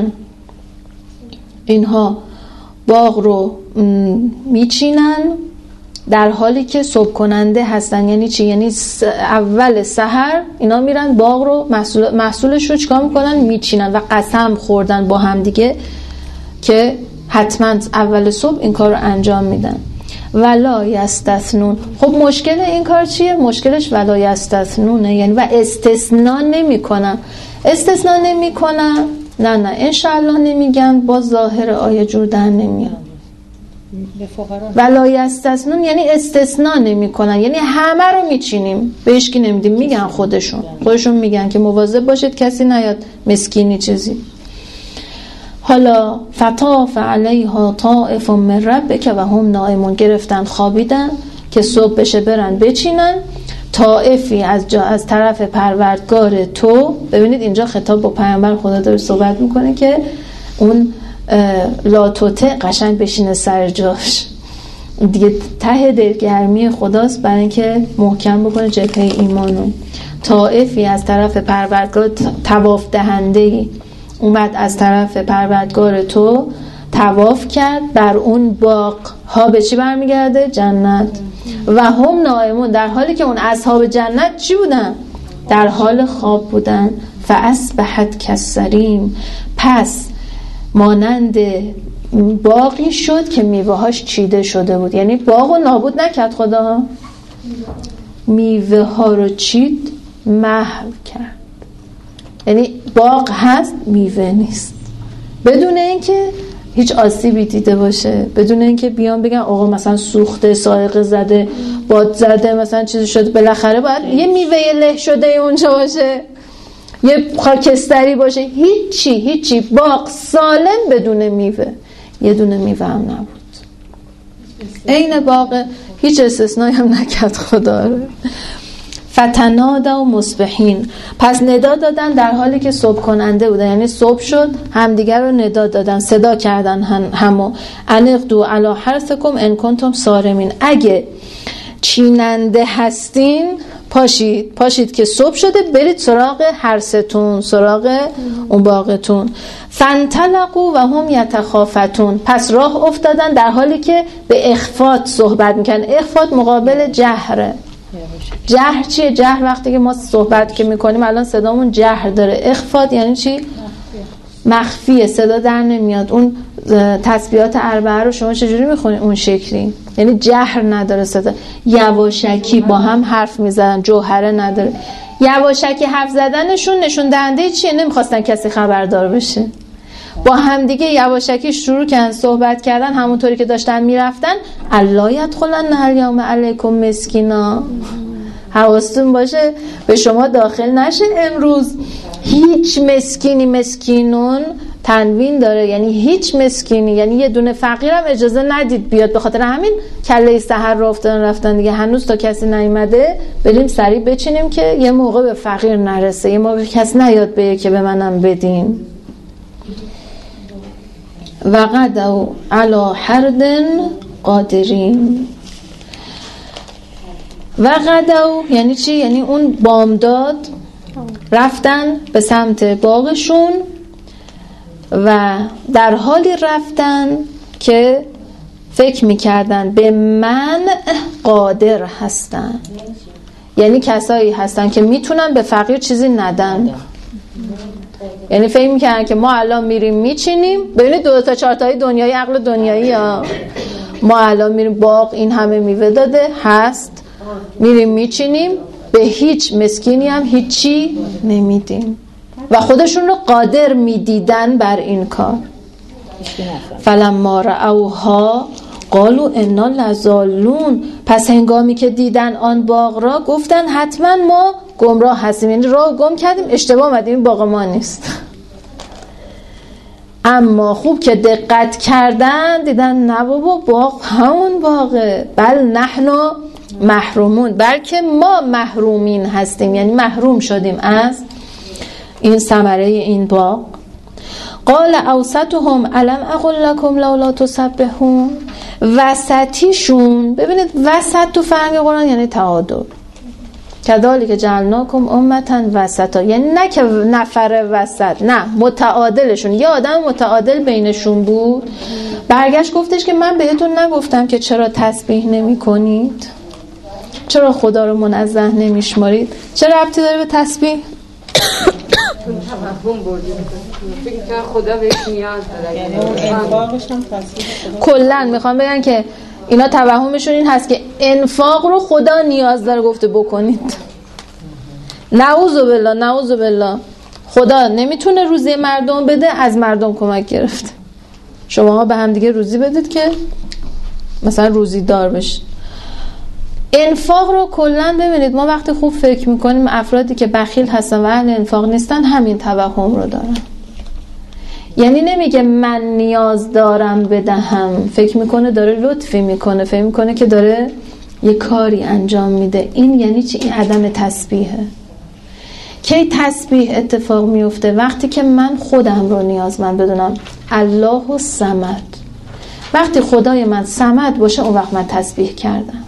اینها باغ رو میچینن در حالی که صبح کننده هستن. یعنی چی؟ یعنی اول سحر اینا میرن باغ رو محصولش رو چیکار میکنن؟ میچینن و قسم خوردن با هم دیگه که حتما اول صبح این کار رو انجام میدن. ولا یستثنون. خب مشکل این کار چیه؟ مشکلش ولا یستثنونه، یعنی و استثناء نمیکنن. استثناء نمیکنن، نه انشاءالله نمیگن، با ظاهر آیه جور در نمیاد. ولا یستثنون یعنی استثناء نمیکنن، یعنی همه رو میچینیم، به هیچ کی نمیدیم. میگن خودشون میگن که مواظب باشید کسی نیاد مسکینی چیزی. حالا فطاف علیها طائف من ربک و هم نائمون. گرفتن خوابیدن که صبح بشه برن بچینن. طائفی از طرف پروردگار تو. ببینید اینجا خطاب با پیامبر خدا داره صحبت میکنه که اون لاتوته قشنگ بشینه سر جاش دیگه. ته دلگرمی خداست برای اینکه محکم بکنه جبهه ایمانو. طائفی از طرف پروردگار، طواف دهنده‌ای اومد از طرف پروردگار تو طواف کرد بر اون باغ ها. به چی برمیگرده؟ جنت. و هم نائمون، در حالی که اون اصحاب جنت چی بودن؟ در حال خواب بودن. فاصبحت کالصریم. پس مانند باغی شد که میوه‌هاش چیده شده بود. یعنی باغو نابود نکرد خدا، میوه ها رو چید، محو کرد. یعنی باغ هست، میوه نیست، بدون اینکه هیچ آسیبی دیده باشه، بدون اینکه بیان بگن آقا مثلا سوخته، سائقه زده، باد زده، مثلا چیزی شده. بالاخره باید یه میوه له شده اونجا باشه، یه خاکستری باشه. هیچی. باغ سالم بدون میوه. یه دونه میوه هم نبود. عین باغ، هیچ استثنایی هم نکرد خدا رو. فتنادوا مصبحین، پس ندا دادن در حالی که صبح کننده بودن، یعنی صبح شد همدیگر رو ندا دادن، صدا کردن همو انقدوا علی حرثکم ان کنتم صارمین، اگه چیننده هستین پاشید که صبح شده، برید سراغ حرثتون، سراغ اون باغتون. فانطلقوا و هم یتخافتون، پس راه افتادن در حالی که به اخفات صحبت میکنن. اخفات مقابل جهره. جهر چیه؟ جهر وقتی که ما صحبت که میکنیم الان صدامون جهر داره. اخفات یعنی چی؟ مخفیه، صدا در نمیاد. اون تسبیحات اربعه رو شما چجوری میخونید؟ اون شکلی، یعنی جهر نداره صدا. یواشکی با هم حرف میزدن، جوهره نداره. یواشکی حرف زدنشون نشون دهنده چیه؟ نمیخواستن کسی خبردار بشه، با هم دیگه یواشکی شروع کردن صحبت کردن، همونطوری که داشتن میرفتن. الله یدخلن الیوم علیکم مسکینا، حواستون باشه به شما داخل نشه امروز هیچ مسکینی. مسکینون تنوین داره، یعنی هیچ مسکینی، یعنی یه دونه فقیرم اجازه ندید بیاد. به خاطر همین کله سحر رفتن دیگه، هنوز تا کسی نیومده بریم سریع بچینیم که یه موقع به فقیر نرسه، یه موقع کسی نیاد بگه که به منم بدین. و غدوا علی حرد قادرین. و غدوا یعنی چی؟ یعنی اون بامداد رفتن به سمت باغشون و در حالی رفتن که فکر میکردن به من قادر هستن، یعنی کسایی هستن که میتونن به فقیر چیزی ندن. یعنی فکر میکردن که ما الان میریم میچینیم، ببینید 2 تا 4 تایی دنیایی، عقل دنیایی ها، ما الان میریم باغ این همه میوه داده هست، میریم میچینیم، به هیچ مسکینی هم هیچی نمیدیم و خودشون رو قادر میدیدن بر این کار. فلما رأوها قالوا انا لضالون، پس هنگامی که دیدن آن باغ را گفتن حتما ما گمراه هستیم، یعنی راه گم کردیم، اشتباه اومدیم، باغ ما نیست. اما خوب که دقت کردن دیدن نه بابا باغ همون باغه، بل نحن محرومون، بلکه ما محرومین هستیم، یعنی محروم شدیم از این ثمره این باغ. قال اوسطهم الم اقل لكم لولا تسبحون، وسطیشون، ببینید وسط تو فرق قرآن یعنی تعادل. کذالک جعلناکم امة وسطا، یعنی نه که نفر وسط، نه متعادلشون، یه آدم متعادل بینشون بود. برگشت گفتش که من بهتون نگفتم که چرا تسبیح نمی کنید؟ چرا خدا رو منزه نمیشمارید؟ چه ربطی داره به تسبیح؟ توهم بردیم، فکر کنم خدا بهش نیاز داره، یعنی اون انفاقش هم تسبیح خدا. کلا میخوام بگن که اینا توهمشون این هست که انفاق رو خدا نیاز داره گفته بکنید. نعوذ بالله، نعوذ بالله، خدا نمیتونه روزی مردم بده، از مردم کمک گرفته. شماها به هم دیگه روزی بدید که مثلا روزی دار بشید. انفاق رو کلا ببینید، ما وقتی خوب فکر میکنیم افرادی که بخیل هستن و اهل انفاق نیستن همین توهم رو دارن. یعنی نمیگه من نیاز دارم بدهم، فکر میکنه داره لطفی میکنه، فکر میکنه که داره یه کاری انجام میده. این یعنی چی؟ این عدم تسبیحه. کی تسبیح اتفاق میفته؟ وقتی که من خودم رو نیازمند بدونم. الله الصمد، وقتی خدای من صمد باشه اون وقت من تسبیح کردم.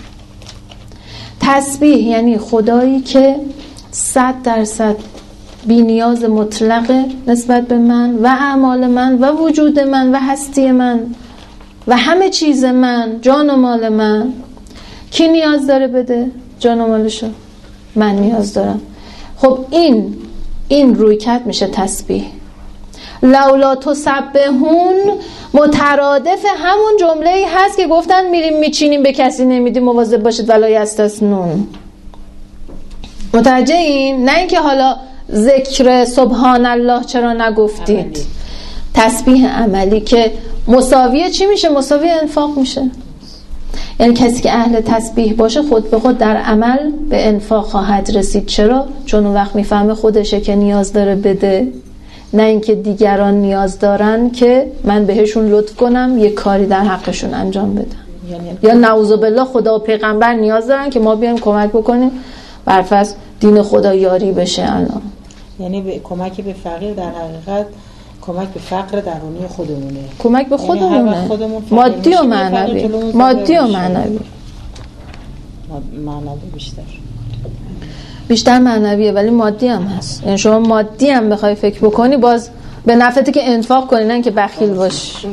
تسبیح یعنی خدایی که 100% بی نیاز مطلقه نسبت به من و اعمال من و وجود من و هستی من و همه چیز من، جان و مال من. کی نیاز داره بده جان و مالشو؟ من نیاز دارم. خب این رویکرد میشه تسبیح. لولا تسبحون مترادف همون جمله‌ای هست که گفتن میریم میچینیم به کسی نمیدیم، مواظب باشید ولا یستثنون. متوجه این؟ نه اینکه حالا ذکر سبحان الله چرا نگفتید عملی. تسبیح عملی که مساویه چی میشه؟ مساوی انفاق میشه. یعنی کسی که اهل تسبیح باشه خود به خود در عمل به انفاق خواهد رسید. چرا؟ چون اون وقت میفهمه خودشه که نیاز داره بده، نه اینکه دیگران نیاز دارن که من بهشون لطف کنم یه کاری در حقشون انجام بدم. یا نعوذ بالله خدا و پیغمبر نیاز دارن که ما بیایم کمک بکنیم برفرض دین خدا یاری بشه الان. یعنی به کمک به فقیر در حقیقت کمک به فقر درونی خودمونه، کمک به خودمونه، مادی و معنوی، مادی و معنوی، بیشتر معنویه ولی مادی هم هست. یعنی شما مادی هم بخوای فکر بکنی باز به نفعته که انفاق کنی، نه که بخیل باشی.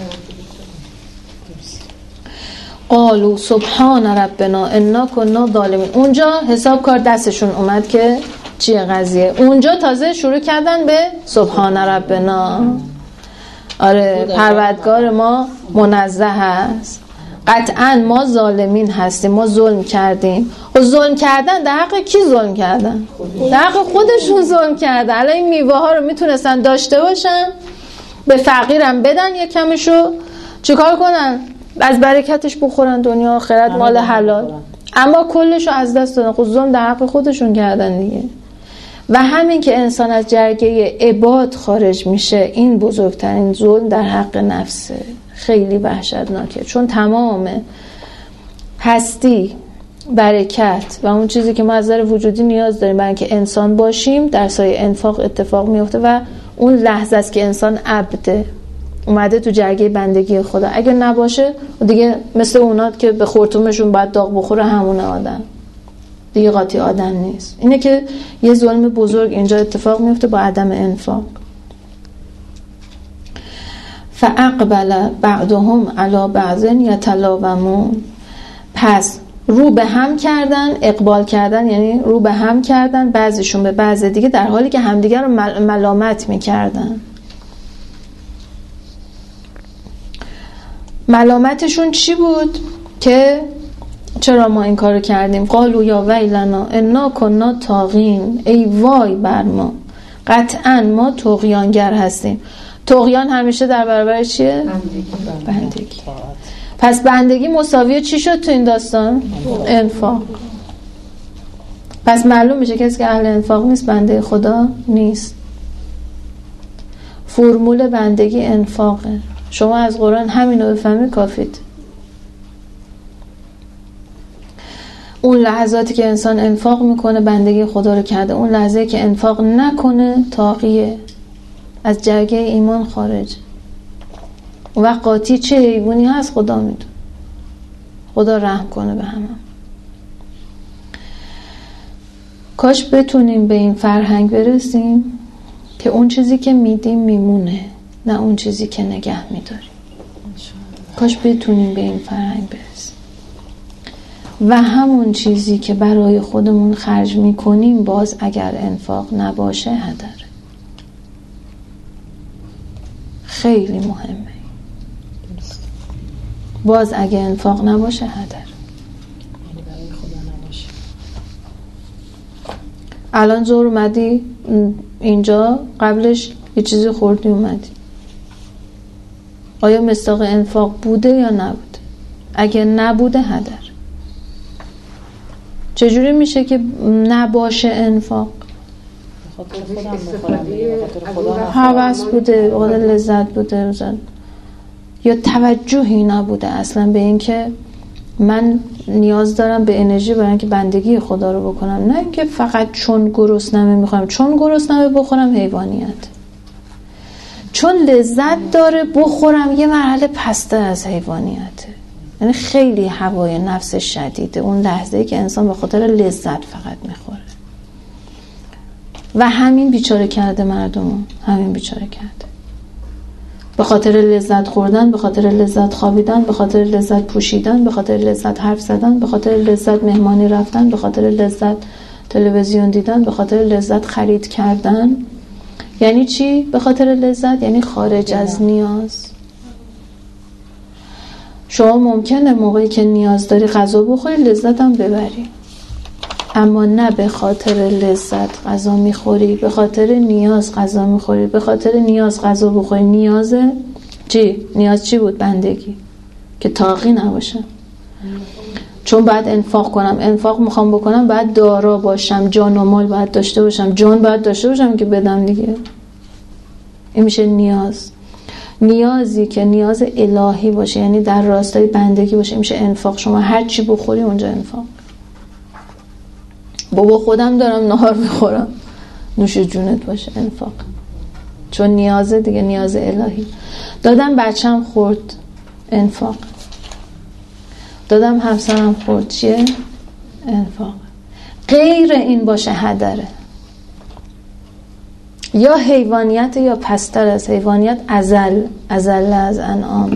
قالوا سبحان ربنا انا كنا ظالمین. اونجا حساب کار دستشون اومد که چیه قضیه. اونجا تازه شروع کردن به سبحان ربنا. آره پروردگار ما منزه است، قطعا ما ظالمین هستیم، ما ظلم کردیم. و ظلم کردن در حق کی ظلم کردن؟ در حق خودشون ظلم کردن. الان این میوه ها رو میتونستن داشته باشن، به فقیرم بدن، یک کمشو چیکار کنن؟ از برکتش بخورن، دنیا آخرت مال حلال. اما کلشو از دست دادن. خود ظلم در حق خودشون کردن دیگه. و همین که انسان از جرگه عباد خارج میشه، این بزرگترین ظلم در حق نفسه. خیلی وحشتناکه، چون تمام هستی، برکت و اون چیزی که ما از نظر وجودی نیاز داریم برای اینکه انسان باشیم در سایه انفاق اتفاق میفته. و اون لحظه است که انسان عبده، اومده تو جرگه بندگی خدا. اگه نباشه دیگه مثل اونات که به خورتومشون باید داغ بخوره، همون آدم دیگه قاطی آدم نیست. اینه که یه ظلم بزرگ اینجا اتفاق میفته با عدم انفاق. فاقبل بعضهم علی بعض یتلاومون. پس رو به هم کردن، اقبال کردن یعنی رو به هم کردن، بعضیشون به بعض دیگه، در حالی که همدیگر رو ملامت میکردن. ملامتشون چی بود؟ که چرا ما این کارو کردیم؟ قالوا یا ویلنا انا کنا طاغین. ای وای بر ما، قطعا ما طغیانگر هستیم. طغیان همیشه در برابر چیه؟ بندگی. پس بندگی مساوی چی شد تو این داستان؟ انفاق. پس معلوم میشه کسی که اهل انفاق نیست بنده خدا نیست. فرمول بندگی انفاقه. شما از قرآن همین رو بفهمی کافید. اون لحظاتی که انسان انفاق میکنه بندگی خدا رو کرده. اون لحظه که انفاق نکنه طاغیه، از جرگه ایمان خارج. اون وقت قاطی چه حیوانی هست خدا میدونه. خدا رحم کنه به همه. کاش بتونیم به این فرهنگ برسیم که اون چیزی که میدیم میمونه، نه اون چیزی که نگه میداریم. کاش بتونیم به این فرهنگ برسیم و همون چیزی که برای خودمون خرج میکنیم باز اگر انفاق نباشه هدره. خیلی مهمه. باز اگه انفاق نباشه هدر. الان زور اومدی اینجا، قبلش یه چیزی خوردی اومدی. آیا مصداق انفاق بوده یا نبوده؟ اگه نبوده هدر. چجوری میشه که نباشه انفاق؟ هوس بوده، لذت بوده، یا توجهی نبوده اصلا به این که من نیاز دارم به انرژی برای اینکه بندگی خدا رو بکنم، نه که فقط چون گرسنمه میخوام. چون گرسنمه بخورم حیوانیت، چون لذت داره بخورم یه مرحله پسته از حیوانیته. یعنی خیلی هوای نفس شدیده اون لحظه‌ای که انسان به خاطر لذت فقط میخوره. و همین بیچاره کرده مردم، همین بیچاره کرده. به خاطر لذت خوردن، به خاطر لذت خوابیدن، به خاطر لذت پوشیدن، به خاطر لذت حرف زدن، به خاطر لذت مهمانی رفتن، به خاطر لذت تلویزیون دیدن، به خاطر لذت خرید کردن. یعنی چی؟ به خاطر لذت یعنی خارج از نیاز. شما ممکنه موقعی که نیاز داری غذا بخوری لذت هم ببری، اما نه به خاطر لذت غذا میخوری، به خاطر نیاز غذا میخوری، به خاطر نیاز غذا بخوری. نیاز چی؟ نیاز چی بود؟ بندگی، که طاغی نباشم. چون باید انفاق کنم، انفاق میخوام بکنم باید دارا باشم، جان و مال باید داشته باشم، جان باید داشته باشم که بدم دیگه. این میشه نیاز. نیازی که نیاز الهی باشه، یعنی در راستای بندگی باشه، میشه انفاق. شما هر چی بخوری اونجا انفاق. بابا خودم دارم نهار میخورم، نوش جونت باشه. انفاق، چون نیازه دیگه، نیاز الهی. دادم بچم خورد، انفاق. دادم همسرم خورد، چیه؟ انفاق. غیر این باشه هدره. یا حیوانیت یا پستر از حیوانیت، ازل از انعام.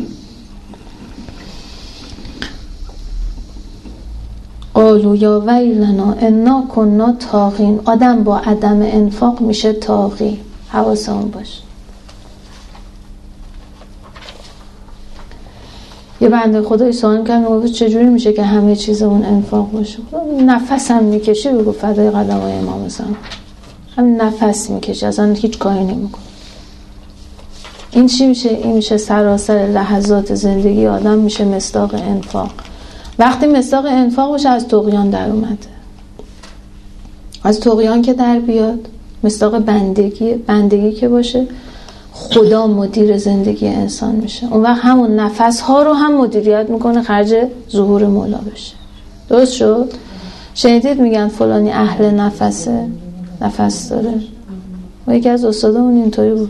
قالوا یا ویلنا انا کنا طاغین. آدم با عدم انفاق میشه طاغی. حواسمون باشه. یه بنده خدای سوال میکنم چجوری میشه که همه چیز اون انفاق باشه؟ نفسم میکشه، بگو فدای قدمای امام حسین، هم نفس میکشه، اصلا هیچ کاری نمیکنه. این چی میشه؟ این میشه سراسر لحظات زندگی آدم میشه مصداق انفاق. وقتی مصداق انفاق باشه از طغیان در اومده. از طغیان که در بیاد مصداق بندگی که باشه، خدا مدیر زندگی انسان میشه. اون وقت همون نفس ها رو هم مدیریت میکنه، خرج ظهور مولا بشه. درست شد؟ شنیدید میگن فلانی اهل نفسه، نفس داره. و یکی از استادمون اینطوری بود،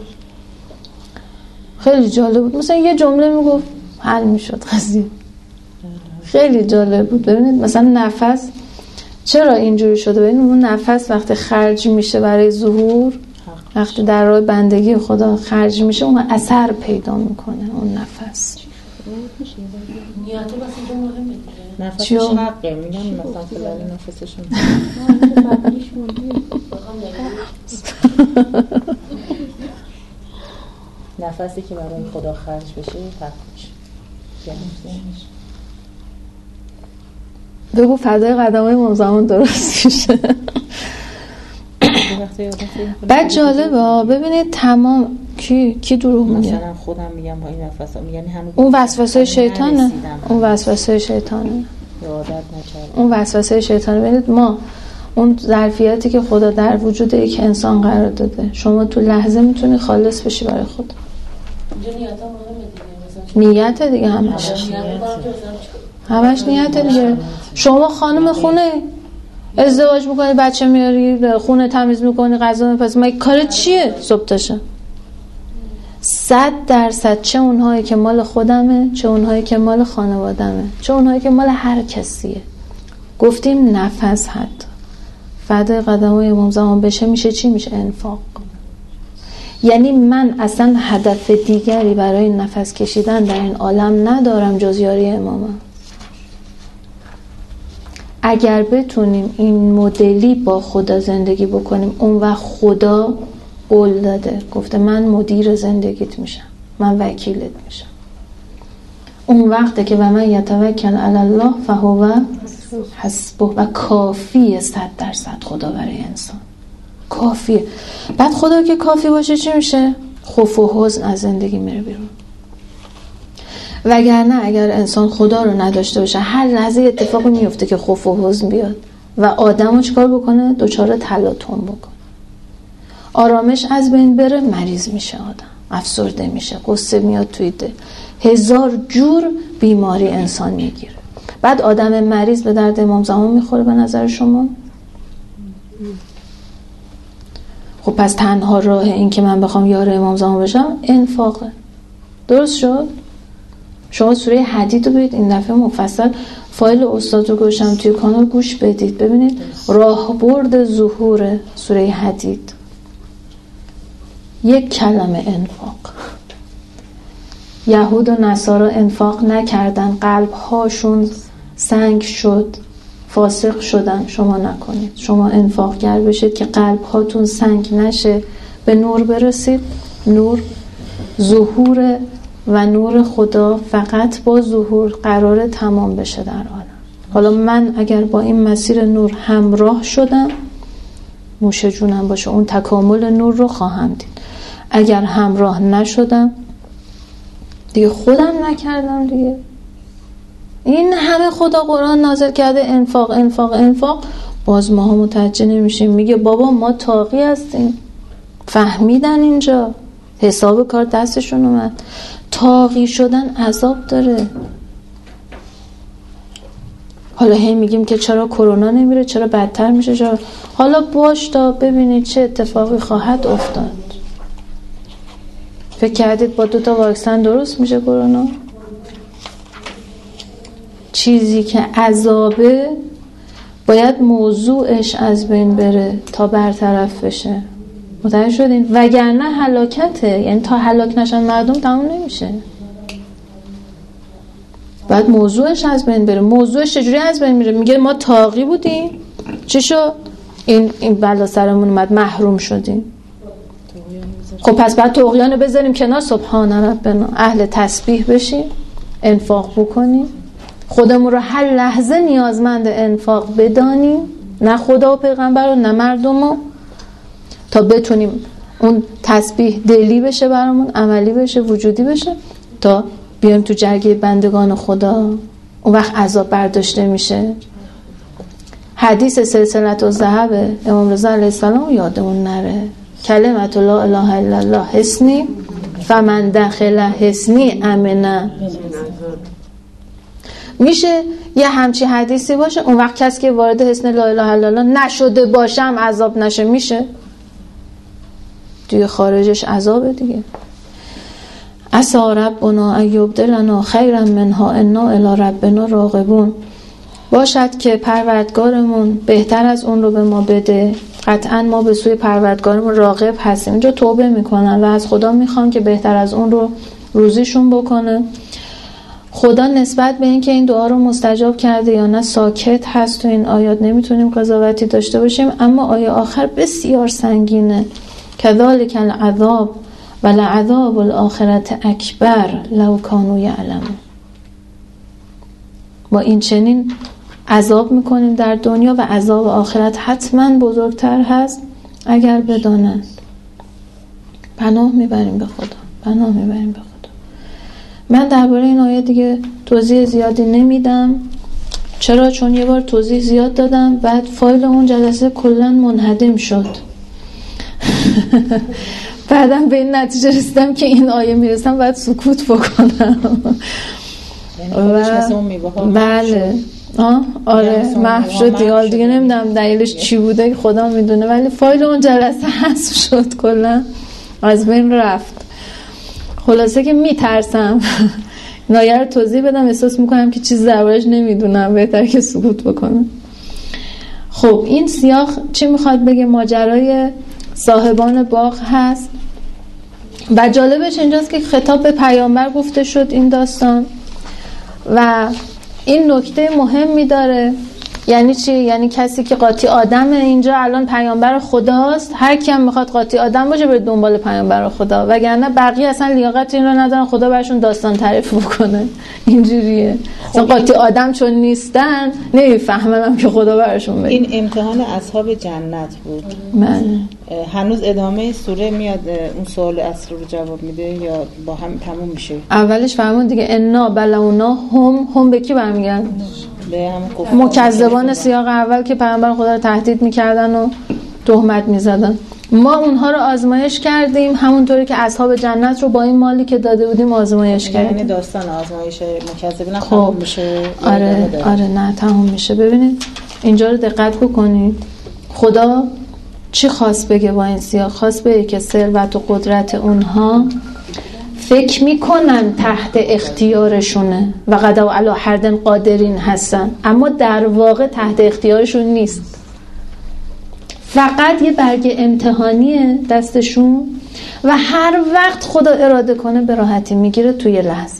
خیلی جالب بود. مثلا یه جمله میگفت حل میشد قضیه. خیلی جالب بود. ببینید مثلا نفس چرا اینجوری شده؟ ببینید اون نفس وقتی خرج میشه برای ظهور، وقتی در راه بندگی خدا خرج میشه، اون اثر پیدا میکنه. اون نفس نیاته واسه اینجا مهمه دیگه. چیو؟ نفسش حقه. میگم مثلا فلانی نفسش نفسی که برای خدا خرج بشه حق میشه. بگو فدای قدمای امام زمان درست میشه. بعد جالبه ببینید تمام کی دروغ میگه؟ مثلا خودم میگم با این نفسا، یعنی همون اون وسوسه شیطانه. اون وسوسه شیطانه. یادت نکرد. اون وسوسه شیطانه. ببینید ما اون ظرفیتی که خدا در وجود یک انسان قرار داده، شما تو لحظه میتونی خالص بشی برای خدا. نیت دیگه همش نیت دیگه. شما خانم خونه ازدواج میکنی، بچه میاری، خونه تمیز میکنی، غذا میپزی، مگه کار چیه صبح تا شب؟ 100% چه اونهایی که مال خودمه، چه اونهایی که مال خانوادمه، چه اونهایی که مال هر کسیه. گفتیم نفس حتی فدای قدمای امام زمان بشه میشه چی؟ میشه انفاق. یعنی من اصلا هدف دیگری برای نفس کشیدن در این عالم ندارم جز یاری امامم. اگر بتونیم این مدلی با خدا زندگی بکنیم، اون وقت خدا قول داده، گفته من مدیر زندگیت میشم، من وکیلت میشم. اون وقته که و من یتوکل علی الله فهو حسبه، و کافیه 100% خدا برای انسان کافیه. بعد خدا که کافی باشه چی میشه؟ خوف و حزن از زندگی میره بیرون. وگرنه اگر انسان خدا رو نداشته باشه، هر لحظه اتفاقی میفته که خوف و حزن بیاد و آدمو چیکار بکنه؟ دچار تلاطم بکنه، آرامش از بین بره، مریض میشه آدم، افسرده میشه، قصه میاد توی دل، 1000 جور بیماری انسان میگیره. بعد آدم مریض به درد امام زمان میخوره به نظر شما؟ خب پس تنها راه این که من بخوام یار امام زمان بشم انفاقه. درست شد؟ شما سوره حدید رو برید این دفعه مفصل، فایل استاد رو گوشم توی کانال گوش بدید، ببینید راهبرد ظهور سوره حدید. یک کلمه انفاق. یهود و نصارا انفاق نکردن، قلبهاشون سنگ شد، فاسق شدن. شما نکنید، شما انفاقگر بشید که قلبهاتون سنگ نشه، به نور برسید. نور ظهور و نور خدا فقط با ظهور قرار تمام بشه در عالم. حالا من اگر با این مسیر نور همراه شدم، نوش جونم باشه، اون تکامل نور رو خواهم دید. اگر همراه نشدم دیگه خودم نکردم دیگه. این همه خدا قرآن نازل کرده انفاق انفاق انفاق، باز ماها متوجه نمیشیم. میگه بابا ما طاغی هستیم. فهمیدن اینجا حساب کار دستشون اومد. طاغی شدن عذاب داره. حالا هی میگیم که چرا کرونا نمیره، چرا بدتر میشه، چرا. حالا باش تا ببینید چه اتفاقی خواهد افتاد. فکر کردید با 2 واکسن درست میشه کرونا؟ چیزی که عذابه باید موضوعش از بین بره تا برطرف بشه. متوجه شدین؟ وگرنه هلاکته، یعنی تا هلاک نشن مردم تموم نمیشه. بعد موضوعش از بین بره. موضوعش چجوری از بین میره؟ میگه ما طاغی بودیم، چی شد؟ این بلا سرمون اومد، محروم شدیم. خب پس بعد طغیان بذاریم کنار، سبحان ربنا، اهل تسبیح بشیم، انفاق بکنیم، خودمون رو هر لحظه نیازمند انفاق بدانیم، نه خدا و پیغمبر و نه مردم رو، تا بتونیم اون تسبیح دلی بشه برامون، عملی بشه، وجودی بشه، تا بیایم تو جرگه بندگان خدا. اون وقت عذاب برداشته میشه. حدیث سلسله الذهب امام رضا علیه السلام یادمون نره. کلمت لا اله الا الله حسنی فمن دخل حسنی امنه. میشه یه همچی حدیثی باشه، اون وقت کسی که وارد حسن لا اله الا الله نشده باشه هم عذاب نشه، میشه دیگه، خارجش عذابه دیگه. عسى ربنا ان یبدلنا خیرا منها انا الی ربنا راغبون. باشد که پروردگارمون بهتر از اون رو به ما بده، قطعا ما به سوی پروردگارمون راغب هستیم. اینجا توبه میکنن و از خدا میخوان که بهتر از اون رو روزیشون بکنه. خدا نسبت به این که این دعا رو مستجاب کرده یا نه ساکت هست. تو این آیات نمیتونیم قضاوتی داشته باشیم، اما آیه آخر بسیار سنگینه. کذالک العذاب ولعذاب الآخرة اکبر لو کانوا یعلمون. ما این چنین عذاب میکنیم در دنیا و عذاب آخرت حتما بزرگتر هست اگر بدانند. پناه میبریم به خدا، پناه میبریم به خدا. من درباره این آیه دیگه توضیح زیادی نمیدم. چرا؟ چون یه بار توضیح زیاد دادم، بعد فایل اون جلسه کلا منهدم شد. بعدم به این نتیجه رسیدم که این آیه میرسم باید سکوت بکنم. بله آره محو شد دیگه نمیدونم دلیلش چی بوده، خدا میدونه، ولی فایل اون جلسه حذف شد، کلا از بین رفت. خلاصه که میترسم نایه رو توضیح بدم، احساس میکنم که چیز دربارش نمیدونم، بهتر که سکوت بکنم. خب این سیاق چی میخواد بگه؟ ماجرای صاحبان باغ هست و جالبش اینجاست که خطاب به پیامبر گفته شد این داستان و این نکته مهمی داره. یعنی چی؟ یعنی کسی که قاطی آدمه اینجا الان پیامبر خداست، هر کی هم میخواد قاطی آدم باشه بره دنبال پیامبر خدا، وگرنه بقیه اصلا لیاقت این رو ندارن خدا برشون داستان تعریف بکنه. اینجوریه. اصلا قاطی آدم چون نیستن نمیفهمم که خدا برشون بگه. این امتحان اصحاب جنت بود. من هنوز ادامه سوره میاد اون سوال اصل رو جواب میده یا با هم تموم میشه؟ اولش فرمون دیگه انا بلونا هم به کی برمیگرد؟ مکذبان سیاق اول که پیامبر خدا رو تهدید میکردن و تهمت میزدن. ما اونها رو آزمایش کردیم، همونطوری که اصحاب جنت رو با این مالی که داده بودیم آزمایش کردیم. یعنی داستان آزمایش مکذبین تموم میشه؟ آره نه تموم میشه. ببینید اینجا رو دقت بکنید، خدا چی خواست بگه با این سیاق؟ خواست بگه که ثروت و قدرت اونها فکر میکنن تحت اختیارشونه و قدو علی حردن قادرین هستن، اما در واقع تحت اختیارشون نیست. فقط یه برگ امتحانیه دستشون و هر وقت خدا اراده کنه به راحتی میگیره توی لحظه.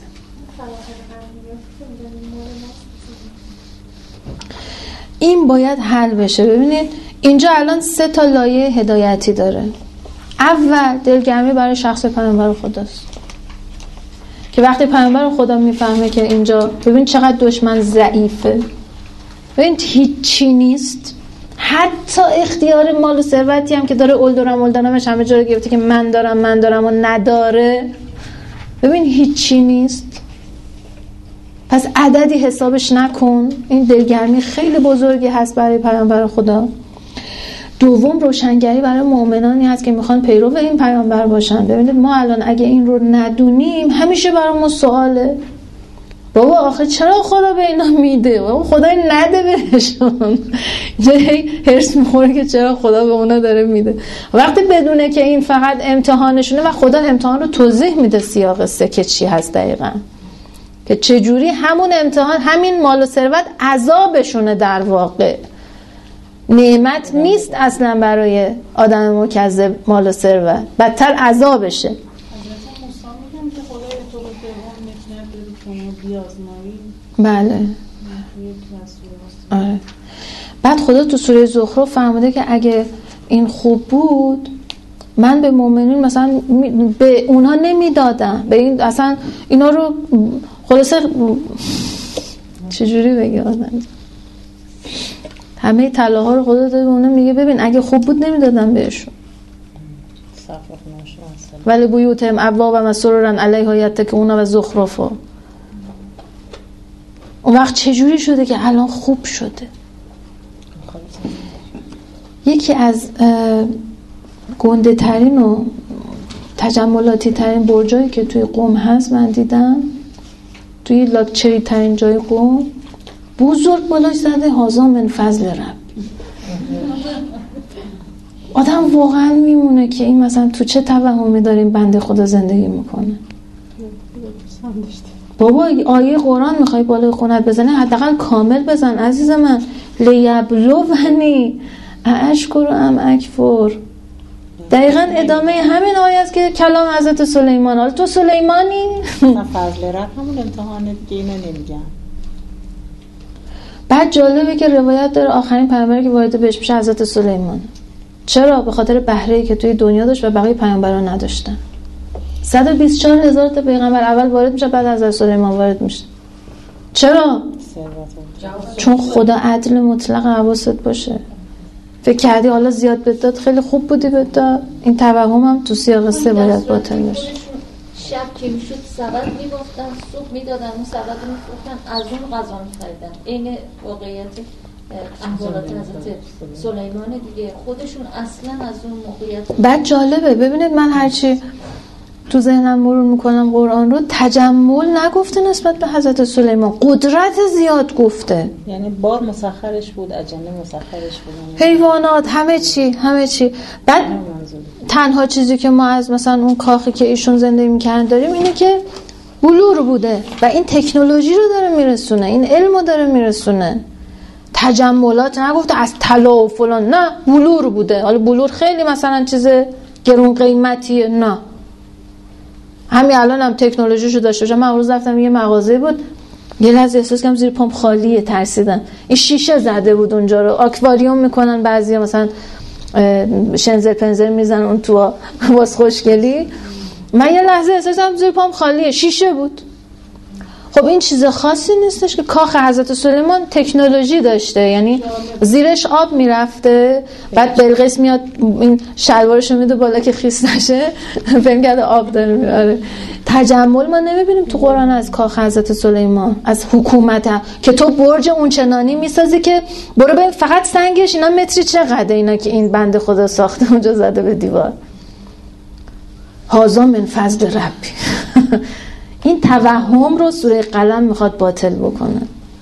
این باید حل بشه. ببینید اینجا الان 3 لایه هدایتی داره. اول دلگرمی برای شخص پیامبر خداست که وقتی پیامبر خدا میفهمه که اینجا ببین چقدر دشمن ضعیفه، ببین هیچی نیست، حتی اختیار مال و ثروتی هم که داره اولدارمش همه جا رو گرفته که من دارم و نداره، ببین هیچی نیست، پس عددی حسابش نکن. این دلگرمی خیلی بزرگی هست برای پیامبر خدا. دوم روشنگری برای مؤمنانی هست که میخوان پیرو این پیامبر باشن. ببینید ما الان اگه این رو ندونیم همیشه برامون سواله، بابا آخه چرا خدا به اینا میده؟ بابا خدای نده بهشون. جایی هرس میخوره که چرا خدا به اونا داره میده. وقتی بدونه که این فقط امتحانشونه و خدا امتحان رو توضیح میده سیاق قصه که چی هست دقیقاً، که چجوری همون امتحان، همین مال و ثروت عذابشونه در واقع، نعمت نیست اصلا برای آدم مکذب مال و ثروت، بدتر عذابشه. بله. آره. بعد خدا تو سوره زخرف فرموده که اگه این خوب بود من به مؤمنین مثلا به اونها نمیدادم، به این اصلا اینا رو خلاصه چجوری بگی آدم، همه طلاها رو خدا داده به اونها، میگه ببین اگه خوب بود نمیدادم بهشون. ولی بیوتهم ابوابا و سرورا علیها یتکئون و زخرفا. اون وقت چجوری شده که الان خوب شده؟ یکی از گنده ترین و تجملاتی ترین برجایی که توی قم هست من دیدم، توی لاکچری ترین جای قم، بزرگ بالاش زده هازا من فضل رب. آدم واقعا میمونه که این مثلا تو چه توهمی داریم بنده خدا زندگی میکنه. بابا آیه قرآن میخوای بالای خونت بزنی حداقل کامل بزن عزیز من. لیبلونی اشکر ام اکفر. دقیقاً ادامه همین آیه است که کلام حضرت سلیمان. حالا تو سلیمانی؟ نه فضل رب همون امتحانه دیگه، اینو نمیگم. بعد جالبه که روایت داره آخرین پیامبری که وارد بهش میشه حضرت سلیمان. چرا؟ به خاطر بهره‌ای که توی دنیا داشت و بقیه پیامبران نداشتن. 124,000 تا پیغمبر اول وارد میشه، بعد حضرت سلیمان وارد میشه. چرا؟ چون خدا عدل مطلق، حواست باشه. فکر کردی حالا زیاد بداد خیلی خوب بودی بداد، این توهم هم تو سیاق قصه باید باطل بشه. شب که میشد سبد میگفتن، صبح میدادن اون سبد رو میفروختن، از اون غذا میخریدن. این واقعیت احوالات حضرت سلیمان دیگه، خودشون اصلا از اون موقعیت. بعد جالبه ببینید، من هرچی تو ذهنم مرور میکنم قرآن رو، تجمل نگفته نسبت به حضرت سلیمان، قدرت زیاد گفته. یعنی بار مسخرش بود، اجنه مسخرش بود، حیوانات، همه چی. بعد تنها چیزی که ما از مثلا اون کاخی که ایشون زندگی میکردن داریم اینه که بلور بوده و این تکنولوژی رو داره میرسونه، این علم رو داره میرسونه. تجملات نگفته از طلا و فلان، نه، بلور بوده. حالا بلور خیلی مثلا چیز گرون قیمتیه، نه، همین الان هم تکنولوژیشو داشته باشه. من امروز رفتم یه مغازه بود، یه لحظه احساس کردم زیر پام خالیه، ترسیدم. این شیشه زده بود اونجا رو، آکواریوم میکنن بعضیا، مثلا شنزر پنزر میزنن اون تو واسه خوشگلی. من یه لحظه احساس کردم زیر پام خالیه، شیشه بود. خب این چیز خاصی نیستش که کاخ حضرت سلیمان تکنولوژی داشته، یعنی زیرش آب میرفته، بعد بلقیس میاد این شلوارشو میده بالا که خیس نشه، فهم کرده آب داره میاره. تجمل ما نمیبینیم تو قرآن از کاخ حضرت سلیمان، از حکومت، که تو برج اونچنانی میسازی که برو ببین فقط سنگش اینا متری چقدره، اینا که این بنده خدا ساخته اونجا زده به دیوار. هازا من فضل ربی. این توهم رو سوره قلم میخواد باطل بکنه.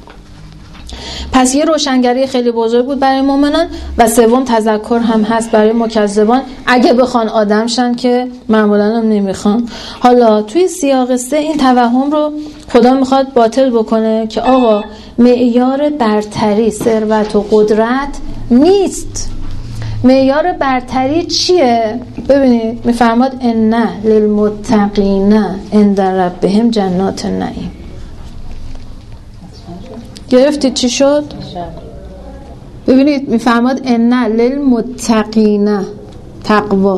پس یه روشنگری خیلی بزرگ بود برای مؤمنان و سوم تذکر هم هست برای مکذبان، اگه بخوان آدم شن که معمولا هم نمیخوان. حالا توی سیاق قصه این توهم رو خدا میخواد باطل بکنه که آقا معیار برتری ثروت و قدرت نیست. معیار برتری چیه؟ ببینید میفرماد ان للمتقین عند ربهم جنات النعیم. گرفتید چی شد؟ ببینید میفرماد ان للمتقین، تقوا،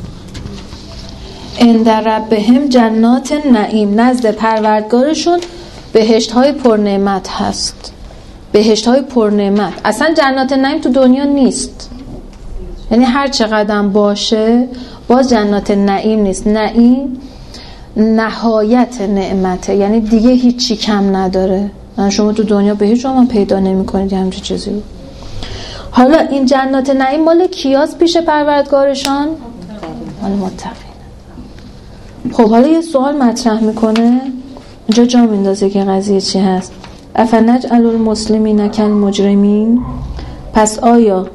عند ربهم جنات النعیم، نزد پروردگارشون بهشت‌های پرنعمت هست. بهشت‌های پرنعمت. اصلا جنات النعیم تو دنیا نیست، یعنی هر چقدر باشه باز جنات نعیم نیست. نعیم نهایت نعمته، یعنی دیگه هیچی کم نداره. شما تو دنیا به هیچ جا پیدا نمی کنید همچین چیزی رو. حالا این جنات نعیم مال کیاست پیش پروردگارشان؟ مال متقین. خب حالا یه سوال مطرح میکنه، اینجا جا میندازه که قضیه چی هست. افنجعل المسلمین کالمجرمین، پس آیا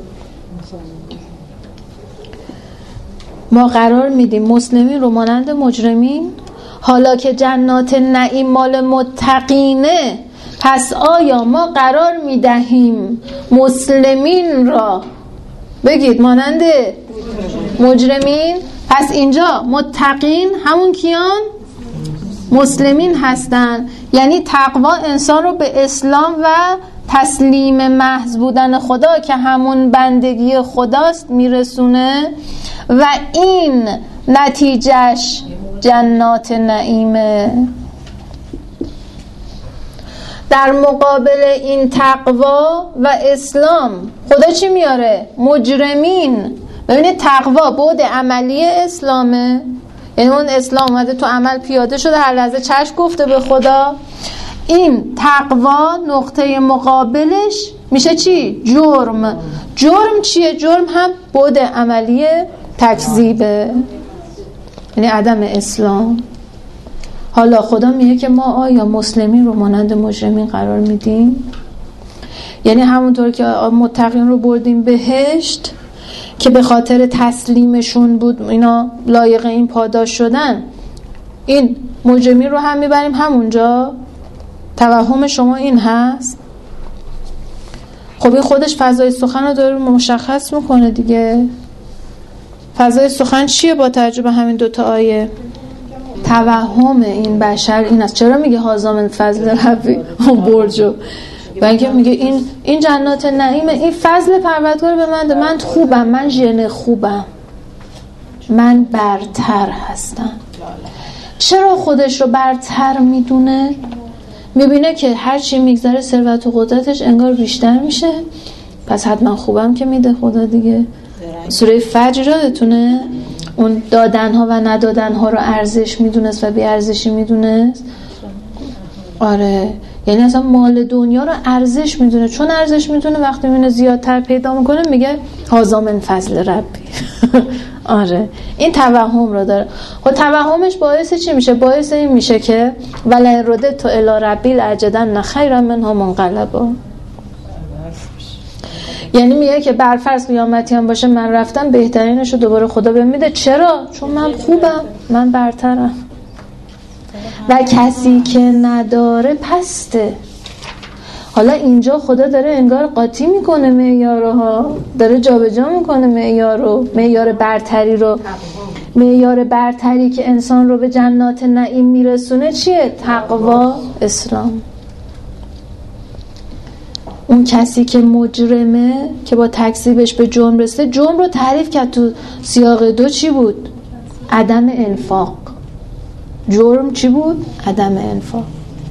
ما قرار میدیم مسلمین رو مانند مجرمین؟ حالا که جنات نعیم مال متقینه، پس آیا ما قرار میدهیم مسلمین را بگید مانند مجرمین؟ پس اینجا متقین همون کیان؟ مسلمین هستن. یعنی تقوا انسان رو به اسلام و تسلیم محض بودن خدا که همون بندگی خداست میرسونه و این نتیجهش جنات نعیمه. در مقابل این تقوا و اسلام خدا چی میاره؟ مجرمین. ببینید تقوا بعد عملی اسلامه، یعنی اون اسلام اومده تو عمل پیاده شده، هر لحظه چشم گفته به خدا. این تقوا نقطه مقابلش میشه چی؟ جرم. جرم چیه؟ جرم هم بعد عملی تکذیبه، یعنی عدم اسلام. حالا خدا میگه که ما آیا مسلمین رو مانند مجرمین قرار میدیم؟ یعنی همونطور که متقین رو بردیم بهشت که به خاطر تسلیمشون بود اینا لایق این پاداش شدن، این مجرمین رو هم میبریم همونجا؟ توهم شما این هست؟ خب این خودش فضای سخن رو داره مشخص میکنه دیگه. فضای سخن چیه با تجربه همین دوتا آیه؟ توهم این بشر این است. چرا میگه هذا من فضل ربی اون برجو؟ بلکه میگه این جنات نعیم، این فضل پروردگار به من ده. من خوبم، من ژن خوبم، من برتر هستم. چرا خودش رو برتر میدونه؟ میبینه که هر چی میگذره ثروت و قدرتش انگار بیشتر میشه، پس حتما خوبم که میده خدا دیگه. سوره فجر یادتونه اون دادنها و ندادنها رو ارزش میدونست و بی ارزشی میدونست؟ آره، یعنی اصلا مال دنیا رو ارزش میدونه. چون ارزش میدونه وقتی میبینه زیادتر پیدا میکنه میگه هذا من فضل ربی. آره، این توهم رو داره. خب توهمش باعث چی میشه؟ باعث این میشه که ولئن رددت الی ربی لاجدن خیرا منها منقلبا. یعنی میگه که برفرض قیامتی هم باشه من رفتم بهترینشو دوباره خدا بهم میده. چرا؟ چون من خوبم، من برترم. و کسی که نداره پسته. حالا اینجا خدا داره انگار قاطی میکنه معیارها، داره جابجا میکنه معیار برتری رو. معیار برتری که انسان رو به جنات نعیم میرسونه چیه؟ تقوا، اسلام. اون کسی که مجرمه که با تکذیبش به جرم رسیده، جرم رو تعریف کرد تو سیاق 2 چی بود؟ عدم انفاق. جرم چی بود؟ عدم انفاق.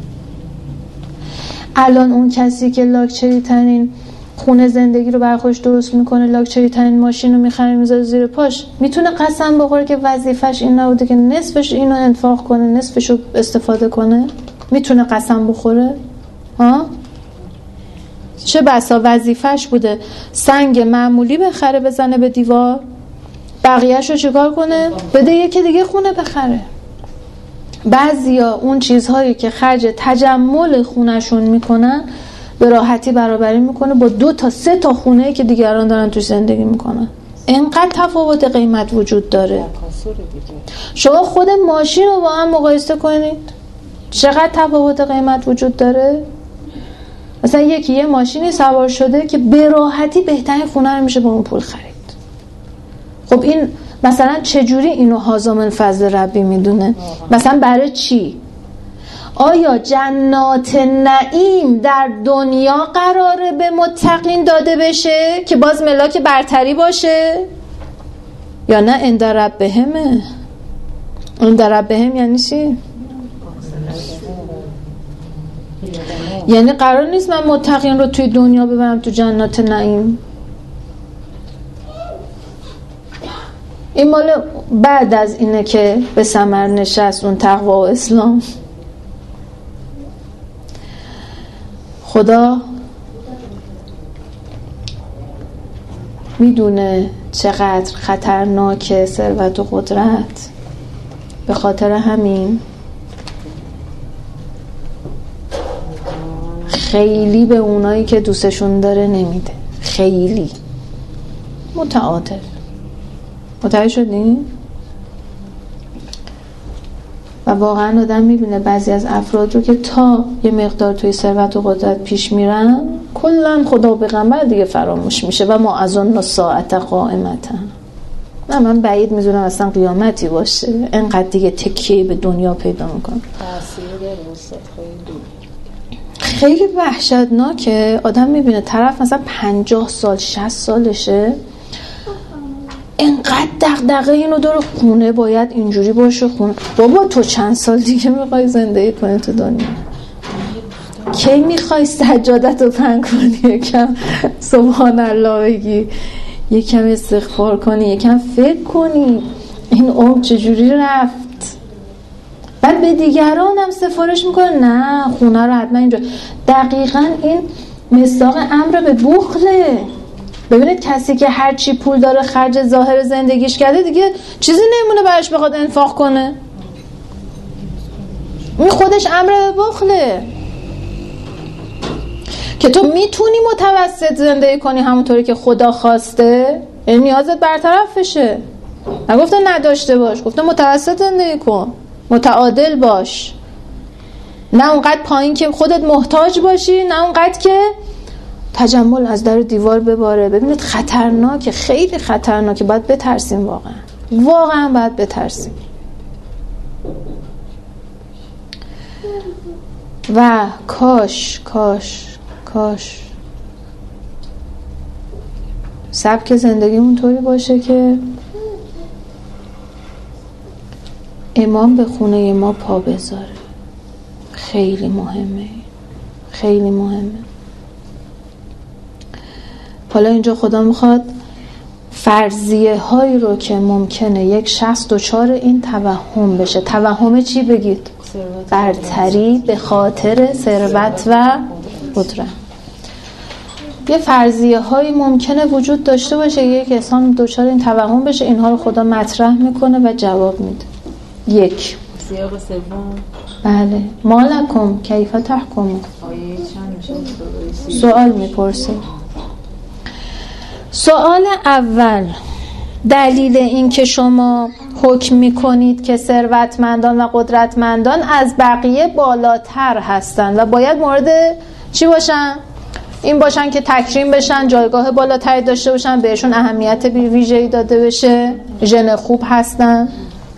الان اون کسی که لاکچری ترین خونه زندگی رو برخوش درست میکنه، لاکچری ترین ماشین رو میخره میذاره زیر پاش، میتونه قسم بخوره که وظیفش این نبوده که نصفش اینو انفاق کنه نصفش رو استفاده کنه؟ میتونه قسم بخوره؟ ها؟ چه بسا وظیفش بوده سنگ معمولی بخره بزنه به دیوار، بقیه‌شو چیکار کنه؟ بده یکی دیگه خونه بخره. بعضیا اون چیزهایی که خرج تجمل خونهشون میکنن به راحتی برابری میکنه با 2 تا 3 تا خونه‌ای که دیگران دارن توش زندگی میکنن. اینقدر تفاوت قیمت وجود داره. شما خود ماشین رو با هم مقایسه کنید، چقدر تفاوت قیمت وجود داره. مثلا یکی یه ماشینی سوار شده که به راحتی بهترین خونه رو میشه با اون پول خرید. خب این مثلا چجوری اینو هذا من فضل ربی میدونه؟ مثلا برای چی؟ آیا جنات نعیم در دنیا قراره به متقین داده بشه که باز ملاک برتری باشه؟ یا نه عند ربهم؟ عند ربهم یعنی چی؟ یعنی قرار نیست من متقین رو توی دنیا ببرم تو جنات نعیم. این مال بعد از اینه که به ثمر نشست اون تقوا و اسلام. خدا میدونه چقدر خطرناکه ثروت و قدرت. به خاطر همین خیلی به اونایی که دوستشون داره نمیده، خیلی متعادل. متوجه شدین؟ و واقعا آدم میبینه بعضی از افراد رو که تا یه مقدار توی ثروت و قدرت پیش میرن کلا خدا و پیغمبر دیگه فراموش میشه و ما از اون ساعت قائمتا. نه من بعید میدونم اصلا قیامتی باشه انقدر دیگه تکیه به دنیا پیدا میکنه. خیلی وحشتناکه. آدم میبینه طرف مثلا 50 سال 60 سالشه انقدر دغدغه اینو داره خونه باید اینجوری باشه، خونه بابا تو چند سال دیگه میخوای زندگی کنی تو دنیا؟ کی میخوای سجادت رو پهن کنی، یکم سبحان الله بگی، یکم استغفار کنی، یکم فکر کنی این عمر چجوری رفت؟ بعد به دیگران هم سفارش میکنه نه خونه رو حتما اینجا. دقیقاً این مصداق امر به بخله. ببینید کسی که هر چی پول داره خرج ظاهر زندگیش کرده دیگه چیزی نمونه براش بخواد انفاق کنه. این خودش امر به بخله که تو میتونی متوسط زندگی کنی همونطوری که خدا خواسته، یعنی نیازت برطرف بشه. نگفته نداشته باش، گفته متوسط زندگی کن، متعادل باش، نه اونقدر پایین که خودت محتاج باشی، نه اونقدر که تجمل از در دیوار بباره. ببینید خطرناکه، خیلی خطرناکه. باید بترسیم، واقعا باید بترسیم. و کاش سبک زندگیمون طوری باشه که امام به خونه ما پا بذاره. خیلی مهمه، خیلی مهمه. حالا اینجا خدا میخواد فرضیه هایی رو که ممکنه یک شخص دچار این توهم بشه. توهم چی بگید؟ برتری به خاطر ثروت و قدرت. یه فرضیه هایی ممکنه وجود داشته باشه یک انسان دچار این توهم بشه. اینها رو خدا مطرح میکنه و جواب میده. یک، سیاق سوم، بله، مالکم کیف تحکمون. سوال میپرسه. سوال اول، دلیل این که شما حکم میکنید که ثروتمندان و قدرتمندان از بقیه بالاتر هستند و باید مورد چی باشن؟ این باشن که تکریم بشن، جایگاه بالاتری داشته باشن، بهشون اهمیت ویژه‌ای داده بشه، ژن خوب هستن.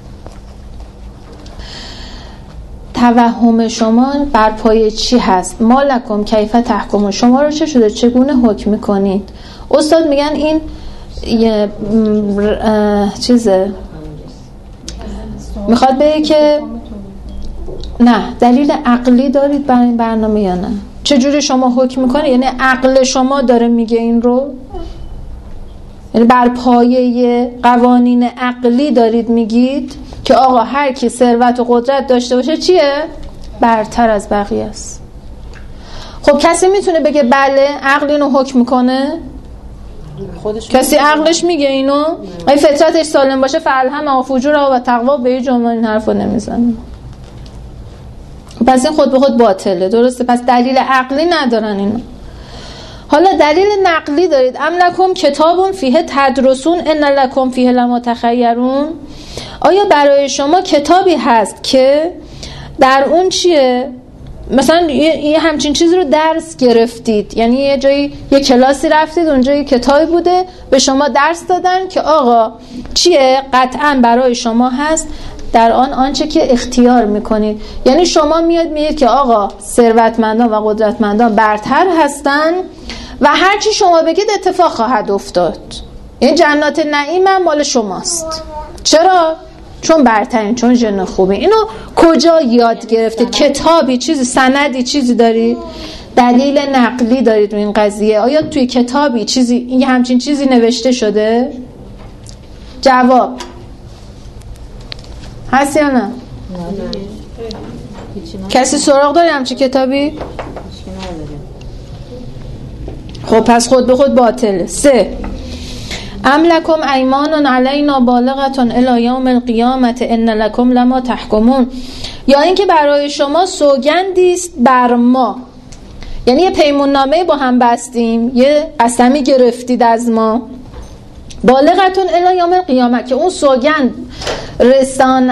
توهم شما بر پایه چی هست؟ مالکم کیف تحکمون، شما رو چه شده؟ چگونه حکم میکنید؟ استاد میگن این یه چیزه، میخواد بگه که نه دلیل عقلی دارید برای این برنامه یا نه؟ چجوری شما حکم میکنید؟ یعنی عقل شما داره میگه این رو؟ یعنی بر پایه قوانین عقلی دارید میگید که آقا هر کی ثروت و قدرت داشته باشه چیه؟ برتر از بقیه است. خب کسی میتونه بگه بله عقل اینو حکم میکنه؟ کسی عقلش میگه اینو؟ اگه فطرتش سالم باشه فالهم فجور و تقوا به یه جمله این حرفو نمیزنه. پس این خود به خود باطله، درسته؟ پس دلیل عقلی ندارن اینو. حالا دلیل نقلی دارید. ام لکم کتاب فیه تدرسون ان لکم فیه لما تخیرون. آیا برای شما کتابی هست که در اون چیه؟ مثلا یه همچین چیزی رو درس گرفتید، یعنی یه جایی یه کلاسی رفتید اونجا یه کتابی بوده به شما درس دادن که آقا چیه؟ قطعا برای شما هست در آن آنچه که اختیار میکنید. یعنی شما میگید که آقا ثروتمندان و قدرتمندان برتر هستن و هر چی شما بگید اتفاق خواهد افتاد. این جنات نعیم هم مال شماست. چرا؟ چون برترین، چون ژن خوبه. اینو کجا یاد گرفتید؟ کتابی، چیزی، سندی، چیزی دارید؟ دلیل نقلی دارید رو این قضیه؟ آیا توی کتابی چیزی، این همچین چیزی نوشته شده؟ جواب هست یا نه؟ کسی سراغ داره همچین کتابی؟ خب پس خود به خود باطله. 3 ام لکم ایمان علینا بالغتون الی یوم القیامت ان لکم لما تحکمون. یا اینکه برای شما سوگندی است بر ما یعنی یه پیمان نامه با هم بستیم، یه قسمی گرفتید از ما، بالغتون الی یوم القیامه، که اون سوگند رسان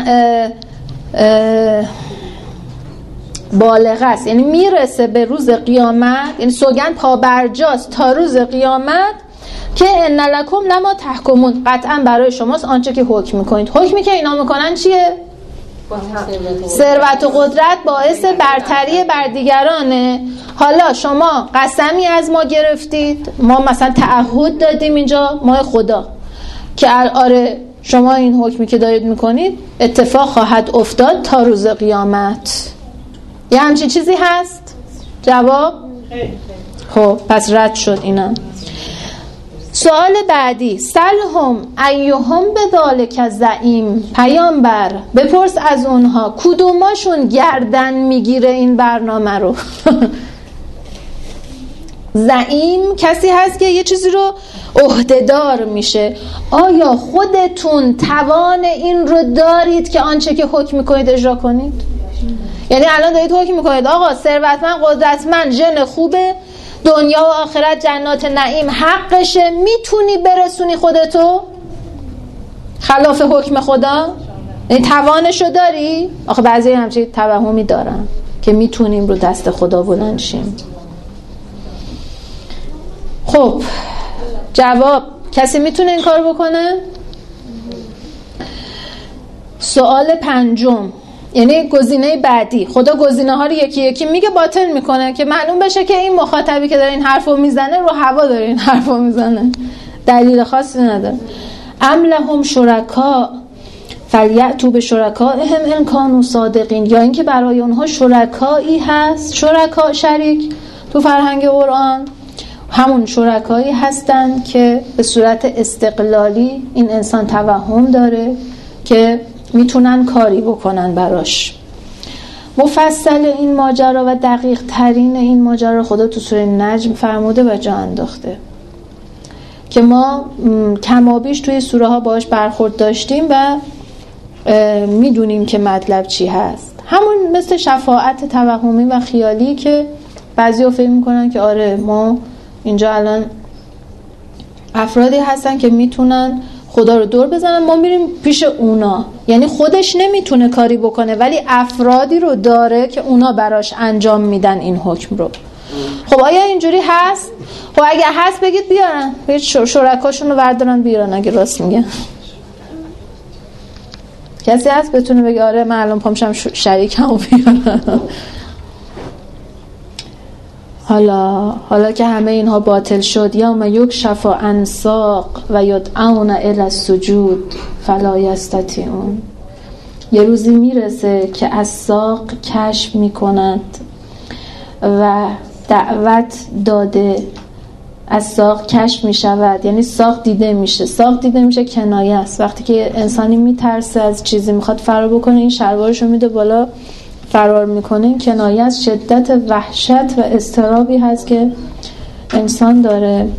بالغ است، یعنی میرسه به روز قیامت، یعنی سوگند پابرجاست تا روز قیامت، که ان لکم لما تحکمون، قطعا برای شماست آنچه که حکم میکنید. حکمی که اینا میکنن چیه؟ ثروت و قدرت باعث برتری بر دیگرانه. حالا شما قسمی از ما گرفتید، ما مثلا تعهد دادیم اینجا ما خدا که آره شما این حکمی که دارید میکنید اتفاق خواهد افتاد تا روز قیامت. یه همچین چیزی هست؟ جواب؟ خب پس رد شد اینا. سوال بعدی، سلهم ایهم بذالک زعیم، پیامبر بپرس از اونها کدوماشون گردن میگیره این برنامه رو. زعیم کسی هست که یه چیزی رو عهده‌دار میشه. آیا خودتون توان این رو دارید که آنچه که حکم میکنید اجرا کنید؟ یعنی الان دارید حکم میکنید آقا ثروتمند قدرتمند ژن خوبه، دنیا و آخرت جنات نعیم حقشه، میتونی برسونی خودتو خلاف حکم خدا؟ یعنی توانشو داری؟ آخه بعضی همچین توهمی دارن که میتونیم رو دست خدا بلند شیم. خب جواب، کسی میتونه این کار بکنه؟ سوال پنجم، یعنی گزینه بعدی، خدا گزینه ها رو یکی یکی میگه باطل میکنه که معلوم بشه که این مخاطبی که داره این حرفو میزنه رو هوا داره این حرفو میزنه، دلیل خاصی نداره. ام لهم شرکا فلیأتوا بشرکائهم ان کانوا صادقین، یا اینکه برای اونها شرکایی هست، شرکا شریک تو فرهنگ قرآن همون شرکایی هستن که به صورت استقلالی این انسان توهم داره که میتونن کاری بکنن براش. مفصل این ماجرا و دقیق ترین این ماجرا خدا تو سوره نجم فرموده و جا انداخته که ما کمابیش توی سوره ها باش برخورد داشتیم و میدونیم که مطلب چی هست. همون مثل شفاعت توهمی و خیالی که بعضیا فکر میکنن که آره ما اینجا الان افرادی هستن که میتونن خدا رو دور بزنن، ما میریم پیش اونا، یعنی خودش نمیتونه کاری بکنه ولی افرادی رو داره که اونا براش انجام میدن این حکم رو. خب آیا اینجوری هست؟ خب اگه هست بگید بیارن، بگید شرکاشون رو بردارن بیارن اگه راست میگن. کسی هست بتونه بگه آره من الان پامشم شریکم رو بیارن؟ حالا که همه اینها باطل شد، یوم یکشف عن ساق و یدعون الی السجود فلا یستطیعون، یه روزی میرسه که از ساق کشف میکند و دعوت داده، از ساق کشف میشود، یعنی ساق دیده میشه. ساق دیده میشه کنایه است، وقتی که انسانی میترسه از چیزی میخواد فرار بکنه این شلوارشو میده بالا فرار میکنه، این کنایه از شدت وحشت و اضطرابی هست که انسان داره.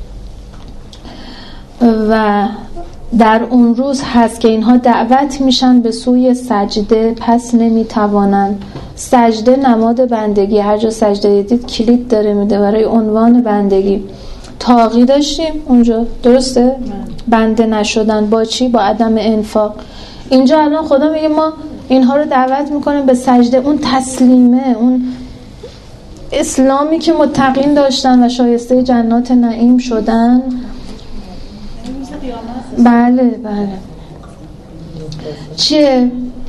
و در اون روز هست که اینها دعوت میشن به سوی سجده، پس نمیتوانن. سجده نماد بندگی، هر جا سجده دیدید کلید داره میده برای عنوان بندگی. طاغی داشتیم اونجا، درسته؟ بنده نشدن با چی؟ با عدم انفاق. اینجا الان خدا میگه ما اینها رو دعوت میکنیم به سجده، اون تسلیمه، اون اسلامی که متقین داشتن و شایسته جنات نعیم شدن. بله چیه؟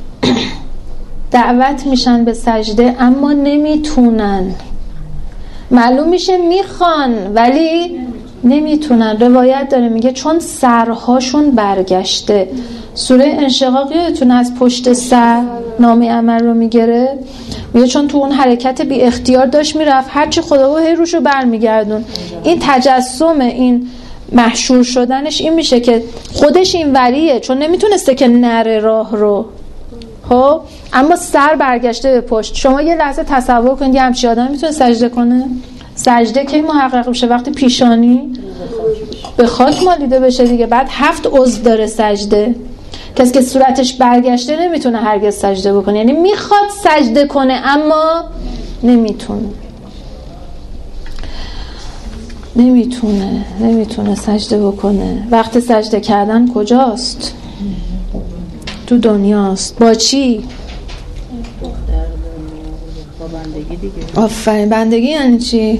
دعوت میشن به سجده اما نمیتونن. معلوم میشه میخوان ولی نمیتونن. روایت داره میگه چون سرهاشون برگشته. سوره انشقاق یادتونه از پشت سر نامه عمل رو میگیره، میگه چون تو اون حرکت بی اختیار داشت میرفت، هرچی خدا هی روشو برمیگردون. این تجسم این محشور شدنش این میشه که خودش این وریه، چون نمیتونسته که نره راه رو، خب اما سر برگشته به پشت. شما یه لحظه تصور کنید یه همچین آدمی میتونه سجده کنه؟ سجده کی محقق میشه؟ وقتی پیشانی به خاک مالیده بشه دیگه. بعد 7 عضو داره سجده. کسی که صورتش برگشته نمیتونه هرگز سجده بکنه، یعنی میخواد سجده کنه اما نمیتونه. نمیتونه سجده بکنه. وقت سجده کردن کجاست؟ تو دنیاست. با چی؟ با بندگی دیگه. آفرین. بندگی یعنی چی؟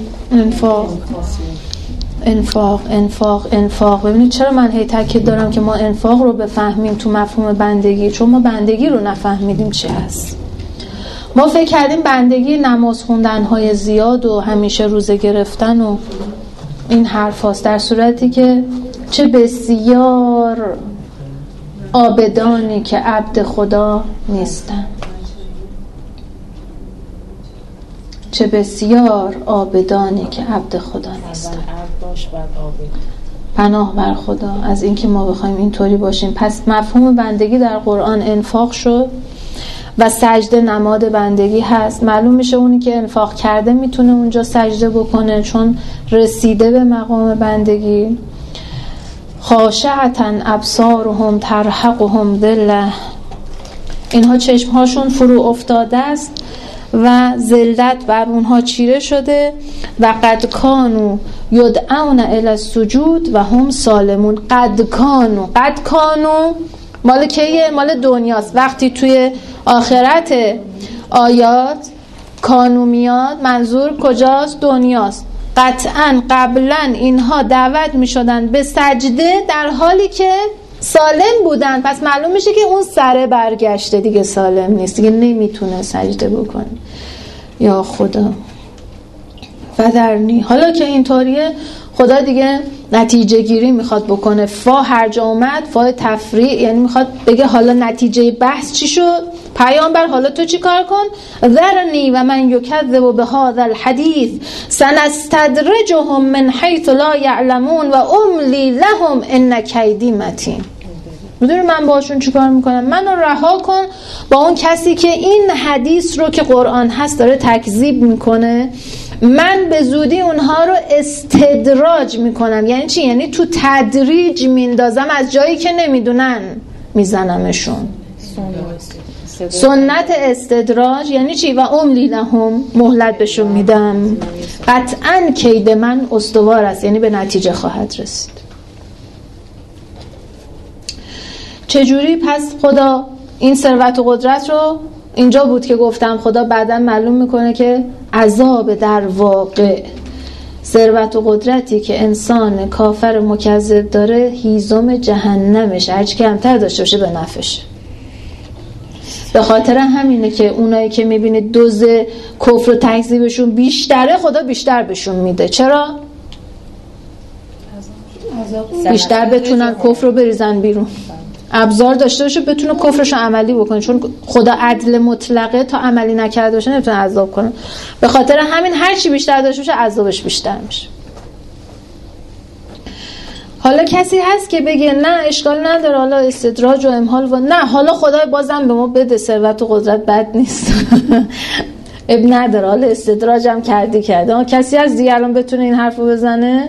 انفاق. ببینید چرا من هی تاکید دارم که ما انفاق رو بفهمیم تو مفهوم بندگی؟ چون ما بندگی رو نفهمیدیم چی هست. ما فکر کردیم بندگی نماز خوندن های زیاد و همیشه روزه گرفتن و این حرف هاست، در صورتی که چه بسیار عابدانی که عبد خدا نیستن. چه بسیار عابدانی که عبد خدا نیستن. پناه بر خدا از اینکه ما بخوایم اینطوری باشیم. پس مفهوم بندگی در قرآن انفاق شد و سجده نماد بندگی هست. معلوم میشه اونی که انفاق کرده میتونه اونجا سجده بکنه چون رسیده به مقام بندگی. خاشعتن ابصارهم ترهقهم ذله، اینها چشمهاشون فرو افتاده است و ذلت بر اونها چیره شده. و قد کانوا یدعون الی السجود و هم سالمون. قد کانوا مال کیه؟ مال دنیاست. وقتی توی آخرت آیات کانو میاد منظور کجاست؟ دنیاست. قطعاً قبلا اینها دعوت می شدن به سجده در حالی که سالم بودن. پس معلوم میشه که اون سره برگشته دیگه سالم نیست، دیگه نمیتونه سجده بکنه. یا خدا فدرنی. حالا که اینطوریه خدا دیگه نتیجه گیری میخواد بکنه. فا هر جا اومد فا تفریع، یعنی میخواد بگه حالا نتیجه بحث چی شد؟ پیامبر حالا تو چی کار کن؟ ذرنی و من یکذب بهذا الحدیث سنستدرجهم من حیث لا یعلمون و املی لهم ان کیدی متین. میدونی من باشون چی کار میکنم؟ منو رها کن با اون کسی که این حدیث رو که قرآن هست داره تکذیب میکنه. من به زودی اونها رو استدراج میکنم. یعنی چی؟ یعنی تو تدریج میندازم، از جایی که نمیدونن میزنمشون. سنت استدراج یعنی چی؟ و املی لهم، مهلت بهشون میدم. قطعاً کید من استوار است، یعنی به نتیجه خواهد رسید. چجوری پس خدا این ثروت و قدرت رو اینجا بود که گفتم خدا بعداً معلوم میکنه که عذاب در واقع ثروت و قدرتی که انسان کافر مکذب داره هیزم جهنمش، هرچی کمتر داشته باشه به نفعشه. به خاطر همینه که اونایی که میبینید دوز کفر و تکذیبشون بیشتره خدا بیشتر بهشون میده. چرا؟ بیشتر بتونن کفر رو بریزن بیرون، ابزار داشته باشه بتونه کفرشو عملی بکنه. چون خدا عدل مطلقه، تا عملی نکرده باشه نمیتونه عذاب کنه. به خاطر همین هر چی بیشتر داشته باشه عذابش بیشتر میشه. حالا کسی هست که بگه نه اشکال نداره، حالا استدراج و امهال و نه، حالا خدای بازم به ما بده ثروت و قدرت بد نیست اب نداره، حالا استدراجم کرده. کسی هست دیگه الان بتونه این حرفو بزنه؟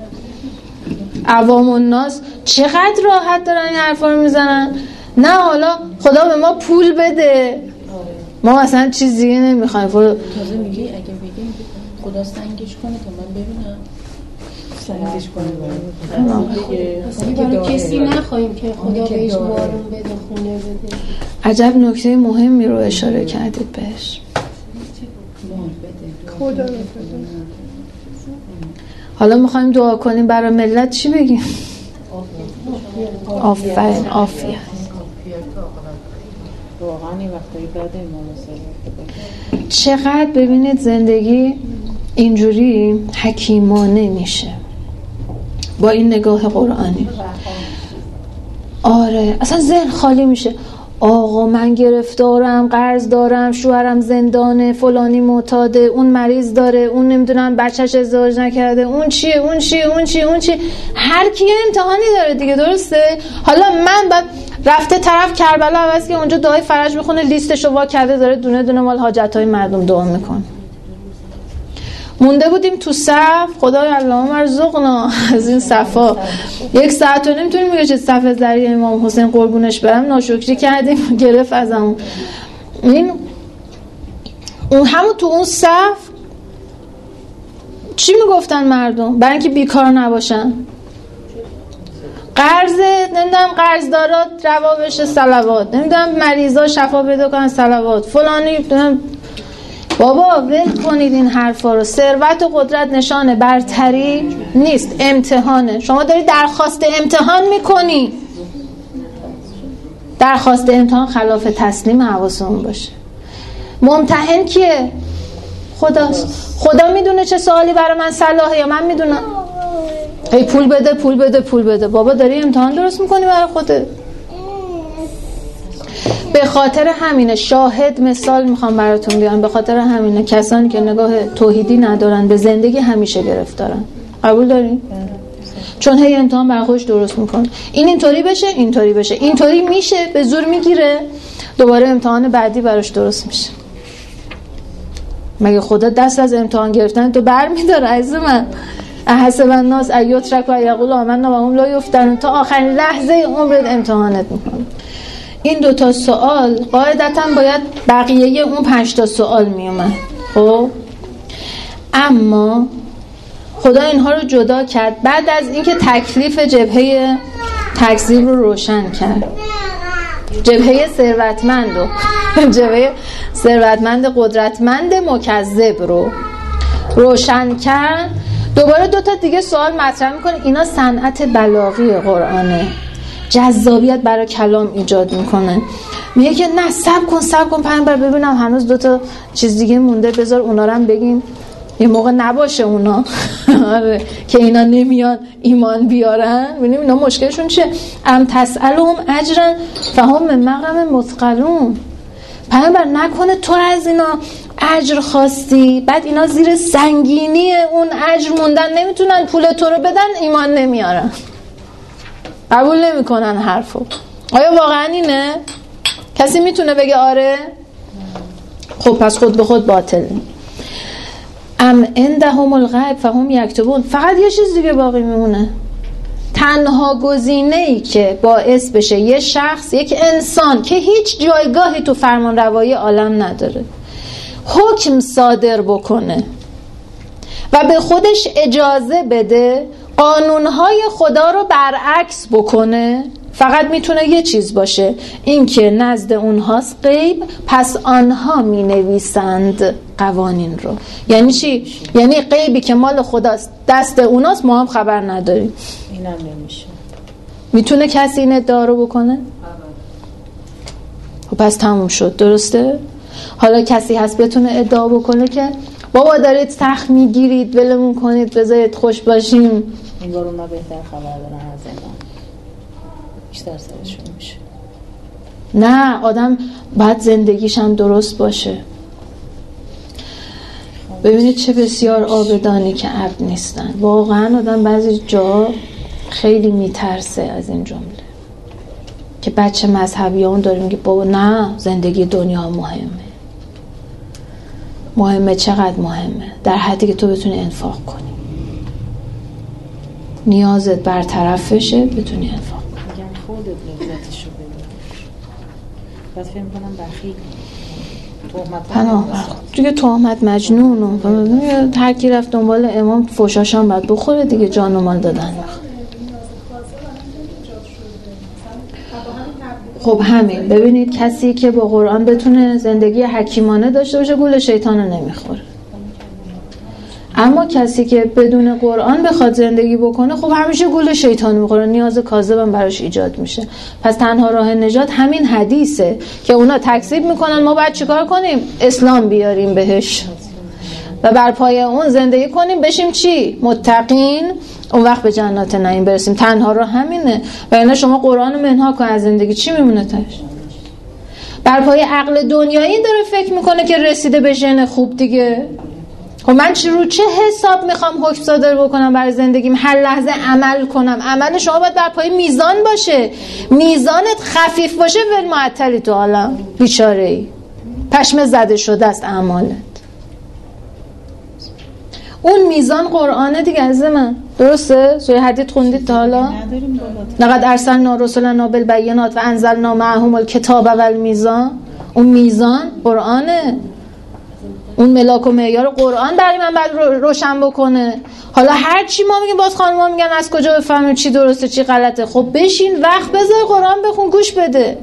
عوام الناس چقدر راحت دارن این حرفا رو میزنن. نه حالا خدا به ما پول بده، ما اصلا چیز دیگه نمیخوایم. تازه میگه اگه بگیم خدا سنگش کنه که من ببینم سنگش کنه برای کسی نخواهیم که خدا بهش بارون بده، خونه بده. عجب نکته مهمی رو اشاره کردید بهش. خدا بده. حالا میخوایم دعا کنیم برای ملت، چی بگیم؟ آفرین، عافیت. واقعا این وقتایی بده ما. چقدر ببینید زندگی اینجوری حکیمانه میشه با این نگاه قرآنی. آره اصلا ذهن خالی میشه. آقا من گرفتارم، قرض دارم، شوهرم زندانه، فلانی معتاده، اون مریض داره، اون نمیدونم بچهش ازدواج نکرده، اون چیه. هر کی امتحانی داره دیگه، درسته؟ حالا من بعد رفته طرف کربلا عوض که اونجا دعای فرج میخونه، لیستشو وا کرده داره دونه دونه مال حاجتهای مردم دعا میکنه. مونده بودیم تو صف، خدای اللهم ارزقنا از این صفا 1 ساعت و نمیتونیم میگه چه صف ذریع امام حسین قربونش برم ناشکری کردیم، گرفت ازمون. این اون همون تو اون صف چی میگفتن مردم برای اینکه بیکار نباشن؟ نمیدونم قرضدارات روا بشه صلوات، نمیدونم مریضا شفا پیدا کنن صلوات، فلانی بابا ول کنید این حرفا رو. ثروت و قدرت نشانه برتری نیست، امتحانه. شما داری درخواست امتحان میکنی. درخواست امتحان خلاف تسلیم، حواسمون باشه. ممتحن کیه؟ خداست. خدا میدونه چه سوالی برای من صلاحه یا من میدونم؟ ای پول بده پول بده پول بده. بابا داری امتحان درست میکنی برای خودت. به خاطر همینه شاهد مثال میخوام براتون بیارم. به خاطر همینه کسانی که نگاه توحیدی ندارن به زندگی همیشه گرفتارن. قبول دارین؟ چون هی امتحان برای خودش درست میکنه. اینطوری بشه، اینطوری بشه، اینطوری میشه، به زور میگیره، دوباره امتحان بعدی براش درست میشه. مگه خدا دست از امتحان گرفتن تو بر میداره عزیز من؟ احسب الناس ان یترکوا ان یقولوا آمنا و هم لا یفتنون. تا آخرین لحظه عمرت امتحانت میکنه. این 2 سوال قاعدتا باید بقیه اون 5 سوال میومد. خب اما خدا اینها رو جدا کرد بعد از اینکه تکلیف جبهه تکذیب رو روشن کرد. جبهه ثروتمند قدرتمند مکذب رو روشن کرد. دوباره 2 دیگه سوال مطرح میکنه. اینا صنعت بلاغی قرآنه، جذابیت برای کلام ایجاد میکنه. میگه که نه صبر کن پیامبر ببینم هنوز 2 چیز دیگه مونده، بذار اونا رو هم بگیم، یه موقع نباشه اونا که اینا نمیان ایمان بیارن. ببینیم اینا مشکلشون چیه. ام تسألهم اجرا فهم من مغرم مثقلون. پیامبر نکنه تو از اینا اجر خواستی بعد اینا زیر سنگینی اون اجر موندن، نمیتونن پول تو رو بدن، ایمان نمیارن، قبول نمیکنن حرفو. آیا واقعا اینه؟ کسی میتونه بگه آره؟ خب پس خود به خود باطله. ام عندهم الغیب فهم یکتبون. فقط یه چیز دیگه باقی میمونه. تنها گزینه‌ای که باعث بشه یه شخص، یک انسان که هیچ جایگاهی تو فرمان روایی عالم نداره، حکم صادر بکنه و به خودش اجازه بده قانونهای خدا رو برعکس بکنه، فقط میتونه یه چیز باشه، این که نزد اونهاست غیب، پس آنها می نویسند قوانین رو. یعنی چی؟ یعنی غیبی که مال خداست دست اوناست، ما هم خبر نداریم. اینم نمیشه. میتونه کسی این ادعا رو بکنه؟ خب پس تموم شد. درسته؟ حالا کسی هست بتونه ادعا بکنه که بابا دارید سخت میگیرید ولمون کنید بذارید خوش باشیم؟ این بار اونا بهتر خبر دارن از اینا، بیشتر سرشون میشه. نه، آدم باید زندگیش هم درست باشه. ببینید چه بسیار عابدانی که عبد نیستن. واقعا آدم بعضی جا خیلی میترسه از این جمله که بچه مذهبیان داریم که بابا نه زندگی دنیا مهمه. چقدر مهمه؟ در حدی که تو بتونی انفاق کنی، نیازت برطرف بشه، بتونی انفاق کنی. میگم خودت لذتشو ببر. بعد فکر کنم بخیل پناه دیگه تهمت مجنون و هر کی رفت دنبال امام فوشاشان بعد بخوره دیگه، جان و مال دادن. خب همین. ببینید کسی که با قرآن بتونه زندگی حکیمانه داشته باشه گول شیطان رو نمیخوره، اما کسی که بدون قرآن بخواد زندگی بکنه خب همیشه گول شیطان میخوره، نیاز کاذبم براش ایجاد میشه. پس تنها راه نجات همین حدیثه که اونا تکذیب میکنن. ما باید چیکار کنیم؟ اسلام بیاریم بهش و بر پای اون زندگی کنیم، بشیم چی؟ متقین، اون وقت به جنات نعیم برسیم. تنها راه همینه. و یعنی شما قرآن رو منها کن از زندگی، چی میمونه تاش؟ بر پای عقل دنیایی داره فکر میکنه که رسیده به ژن خوب دیگه. خب من رو چه حساب میخوام حکم صادر بکنم برای زندگیم؟ هر لحظه عمل کنم. عمل شما باید بر پای میزان باشه. میزانت خفیف باشه ول معطلی تو عالم، بیچاره ای، پشم زده شده است اعمالت. اون میزان قرآنه دیگه از من. درسته؟ سوره حدید خوندید تا حالا؟ لقد ارسلنا رسلنا بالبینات و انزلنا معهم الکتاب والمیزان. اون میزان قرآنه. اون ملاک و معیار قرآن برای من بعد روشن بکنه. حالا هر چی ما میگیم باز خانم‌ها میگن از کجا بفهمیم چی درسته چی غلطه؟ خب بشین وقت بذار قرآن بخون، گوش بده،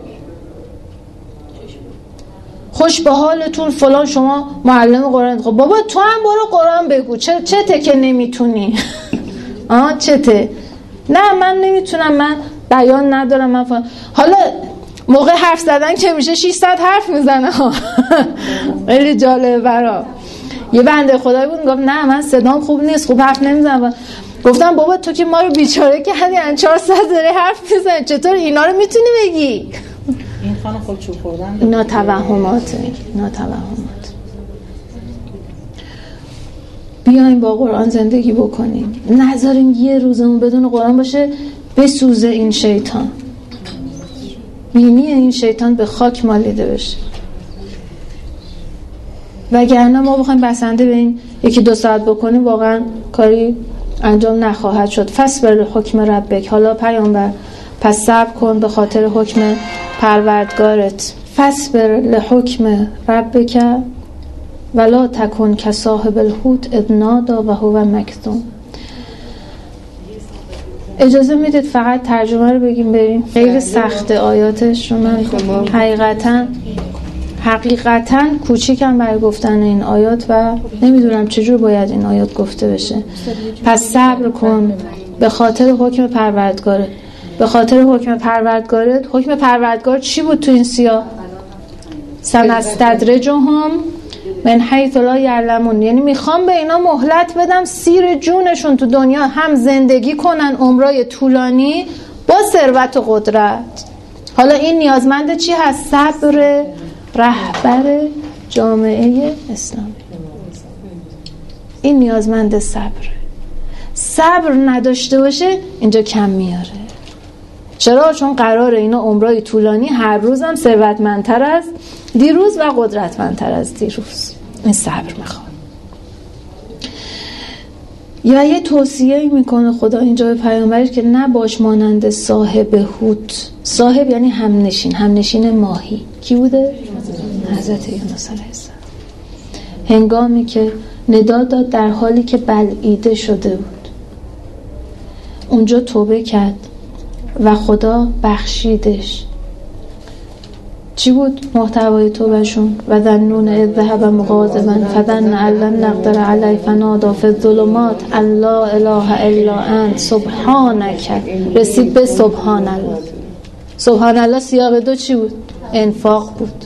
خوش به حالتون فلان شما معلم قرآن. خب بابا تو هم برو قرآن بگو، چته که نمیتونی؟ چته؟ نه من نمیتونم، من بیان ندارم، من فلان. حالا موقع حرف زدن که میشه 600 حرف میزنه خیلی جالبه برام. یه بنده خدایی بود گفت نه من صدام خوب نیست، خوب حرف نمیزنم. گفتم بابا تو که ما رو بیچاره کردی، ان 400 داری حرف میزنی، چطور اینا رو میتونی بگی؟ این خانم خود چوب خوردن اینا توهماته. بیایم با قرآن زندگی بکنیم، نذاریم یه روزمون بدون قرآن باشه بسوزه این شیطان، بینی این شیطان به خاک مالیده بشه. وگرنه ما بخوایم بسنده به این 1-2 ساعت بکنیم واقعا کاری انجام نخواهد شد. فصبر لحکم ربک، حالا پیامبر پس صبر کن به خاطر حکم پروردگارت. فصبر لحکم ربک ولا تکن کصاحب الحوت اذ نادی و هو مکظوم. اجازه میدید فقط ترجمه رو بگیم بریم؟ خیلی سخته آیاتش رو، من حقیقتاً کوچیکم برای گفتن این آیات و نمیدونم چجور باید این آیات گفته بشه. پس صبر کن به خاطر حکم پروردگارت. به خاطر حکم پروردگارت. حکم پروردگار چی بود تو این سیاق؟ سنستدرجهم من حیث لا یعلمون، یعنی میخوام به اینا مهلت بدم سیر جونشون تو دنیا هم زندگی کنن عمرای طولانی با ثروت و قدرت. حالا این نیازمند چی هست؟ صبر رهبر جامعه اسلامی. این نیازمند صبر نداشته باشه اینجا کم میاره. چرا؟ چون قراره اینا عمرای طولانی هر روزم ثروتمندتر از دیروز و قدرتمندتر از دیروز. این صبر میخواد. یا یه توصیه میکنه خدا اینجا به پیامبرش که نباش مانند صاحب حوت. صاحب یعنی همنشین ماهی. کی بوده؟ حضرت یونس علیه السلام. هنگامی که ندا داد در حالی که بلعیده شده بود، اونجا توبه کرد و خدا بخشیدش. چی بود محتوای توبهشون؟ و ذنون اذ ذهب مغاضبا فظن ان لن نقدر علیه فنادی فی الظلمات ان لا اله الا انت سبحانک. رسید به سبحان الله. سبحان الله سیاق 2 چی بود؟ انفاق بود.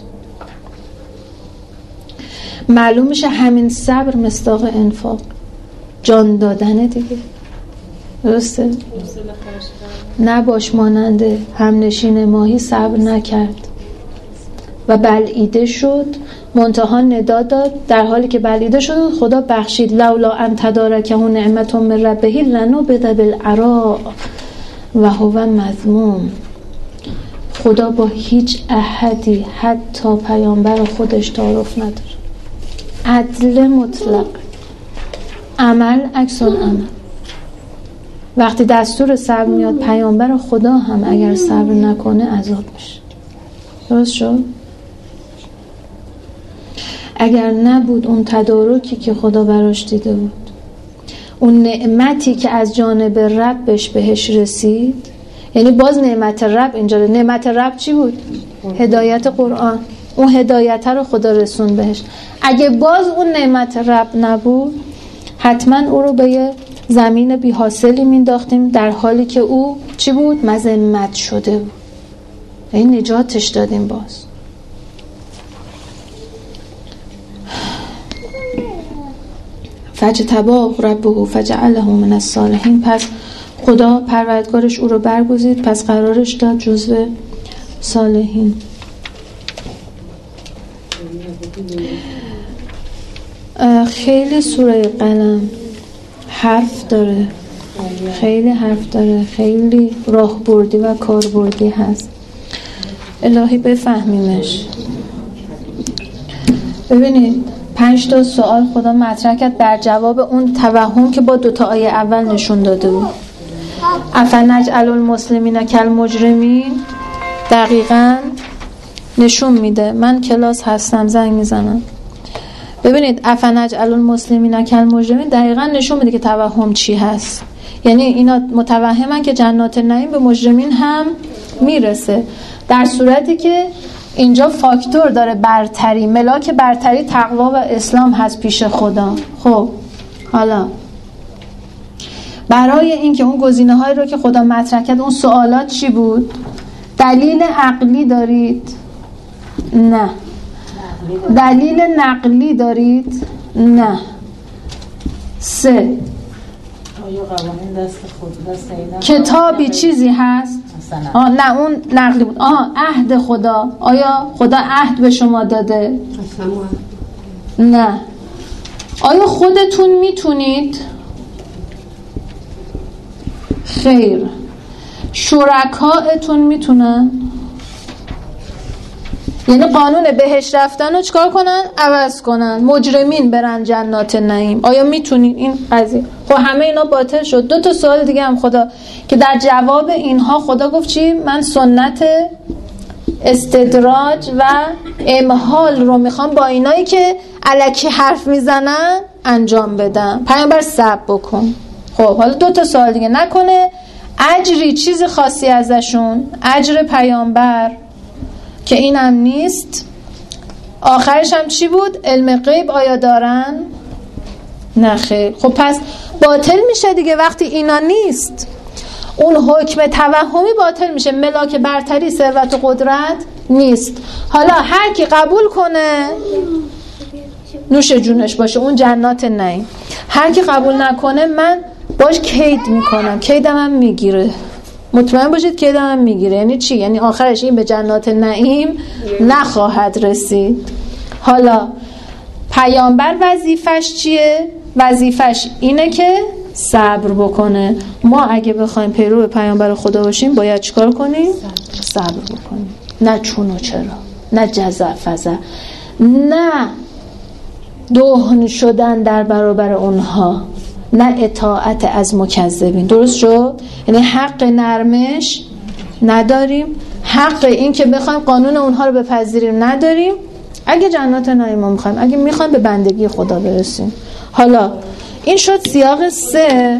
معلوم میشه همین صبر مصداق انفاق، جان دادن دیگه. درسته؟ نباش مانند همنشین ماهی، صبر نکرد و بلعیده شد. منتها ندا داد در حالی که بلعیده شد خدا بخشید. لولا ان تدارکه نعمت من ربه لنبذ بالعراء و هو مذموم. خدا با هیچ احدی حتی پیامبر خودش تعارف نداره. عدل مطلق، عمل عکس العمل. وقتی دستور صبر میاد پیامبر خدا هم اگر صبر نکنه عذاب میشه. درست شد؟ اگر نبود اون تدارکی که خدا براش دیده بود، اون نعمتی که از جانب ربش بهش رسید، یعنی باز نعمت رب اینجا. نعمت رب چی بود؟ هدایت قرآن. اون هدایت رو خدا رسون بهش. اگه باز اون نعمت رب نبود حتما او رو به یه زمین بی حاصلی مینداختیم در حالی که او چی بود؟ مذمت شده بود. این نجاتش دادیم باز. فاجتباه ربه فجعله من الصالحین. پس خدا پروردگارش او رو برگزید، پس قرارش داد جزو صالحین. خیلی سوره قلم حرف داره، خیلی حرف داره، خیلی راهبردی و کاربردی هست. الهی بفهمیمش. ببینید 5 تا سوال خدا مطرح کرد در جواب اون توهم که با 2 تا آیه اول نشون داده بود. افنجعل المسلمین کالمجرمین دقیقاً نشون میده. من کلاس هستم، زنگ میزنم. ببینید افنجعل المسلمین کالمجرمین دقیقاً نشون میده که توهم چی هست. یعنی اینا متوهمن که جنات نعیم به مجرمین هم میرسه، در صورتی که اینجا فاکتور داره برتری، ملاک برتری تقوا و اسلام هست پیش خدا. خب حالا برای اینکه اون گزینه‌هایی رو که خدا مطرح کرد، اون سوالات چی بود؟ دلیل عقلی دارید؟ نه. دلیل نقلی دارید؟ نه. 3 آیا قوانین دست خود دست اینا کتابی چیزی هست؟ نه اون نقلی بود. عهد خدا، آیا خدا عهد به شما داده؟ نه. آیا خودتون میتونید؟ خیر. شرکایتون میتونن؟ یعنی قانون بهشت رفتن رو چکار کنن؟ عوض کنن، مجرمین برن جنات نعیم. آیا میتونین این قضیه؟ خب همه اینا باطل شد. 2 تا سوال دیگه هم خدا که در جواب اینها خدا گفت چی؟ من سنت استدراج و امهال رو میخوام با اینایی که الکی حرف میزنن انجام بدم. پیامبر صبر بکن. خب حالا 2 تا سوال دیگه نکنه اجری چیز خاصی ازشون، اجر پیامبر که اینم نیست. آخرش هم چی بود؟ علم غیب آیا دارن؟ نه خیر. خب پس باطل میشه دیگه وقتی اینا نیست. اون حکم توهمی باطل میشه. ملاک برتری ثروت و قدرت نیست. حالا هر کی قبول کنه نوش جونش باشه، اون جنات نعیم. هر کی قبول نکنه من باش کید میکنم، کیدم هم میگیره. مطمئن باشید که دارم میگیره. یعنی چی؟ یعنی آخرش این به جنات نعیم نخواهد رسید. حالا پیامبر وظیفش چیه؟ وظیفش اینه که صبر بکنه. ما اگه بخوایم پیرو پیامبر خدا باشیم باید چیکار کنیم؟ صبر بکنیم. نه چون و چرا، نه جزع فزع، نه دهن شدن در برابر اونها، نه اطاعت از مکذبین. درست شد؟ یعنی حق نرمش نداریم، حق این که بخوایم قانون اونها رو بپذیریم نداریم. اگه جنات نعیم رو میخوایم، اگه میخوایم به بندگی خدا برسیم. حالا این شد سیاق 3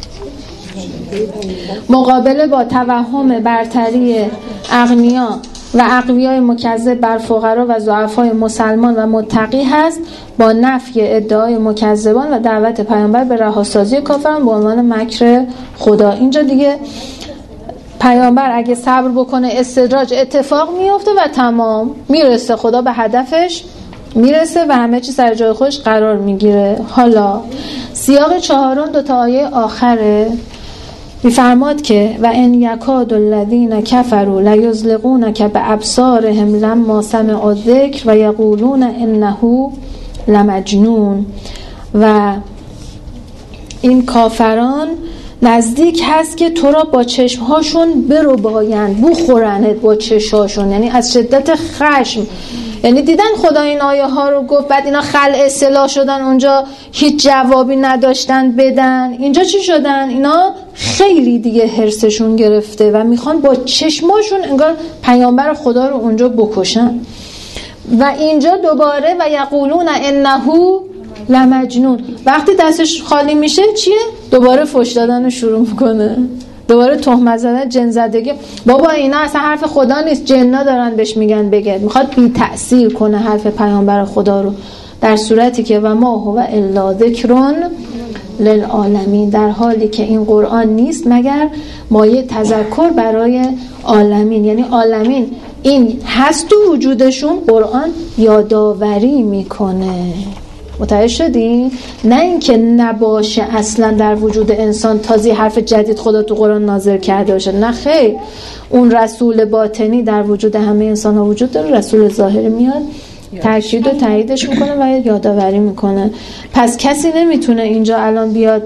مقابله با توهم برتری اغنیا و اقویای مکذب بر فقرا و ضعفای مسلمان و متقی هست، با نفی ادعای مکذبان و دعوت پیامبر به رهاسازی کافران به عنوان مکر خدا. اینجا دیگه پیامبر اگه صبر بکنه استدراج اتفاق میفته و تمام میرسه، خدا به هدفش میرسه و همه چی سر جای خودش قرار میگیره. حالا سیاق 4 2 تا آیه آخره میفرماد که و ان یکاد الذین کفروا لیزلقونک بابصارهم لما سمعوا الذکر و یقولون انه لمجنون. و این کافران نزدیک هست که تو را با چشمهاشون بربایند، بخورنت با چشمهاشون، یعنی از شدت خشم. یعنی دیدن خدا این آیه ها رو گفت، بعد اینا خلع اصلاح شدن اونجا، هیچ جوابی نداشتن بدن. اینجا چی شدن؟ اینا خیلی دیگه حرصشون گرفته و میخوان با چشماشون انگار پیامبر خدا رو اونجا بکشن. و اینجا دوباره و یقولون انه لمجنون. وقتی دستش خالی میشه چیه؟ دوباره فحش دادن رو شروع میکنه، دوباره تهمت زدن، جن زدگی. بابا اینا اصلا حرف خدا نیست، جنا دارن بهش میگن بگه. میخواد بی تأثیر کنه حرف پیامبر خدا رو، در صورتی که و ما هو الا ذکر للعالمین، در حالی که این قرآن نیست مگر مایه تذکر برای عالمین. یعنی عالمین این هست تو وجودشون، قرآن یادآوری میکنه. متوجه شدین؟ نه اینکه نباشه اصلا در وجود انسان تازه حرف جدید خدا تو قرآن نازل کرده باشه. نه خیر، اون رسول باطنی در وجود همه انسان ها وجود داره، رسول ظاهری میاد تأکید و تاییدش میکنه و یادآوری میکنه. پس کسی نمیتونه اینجا الان بیاد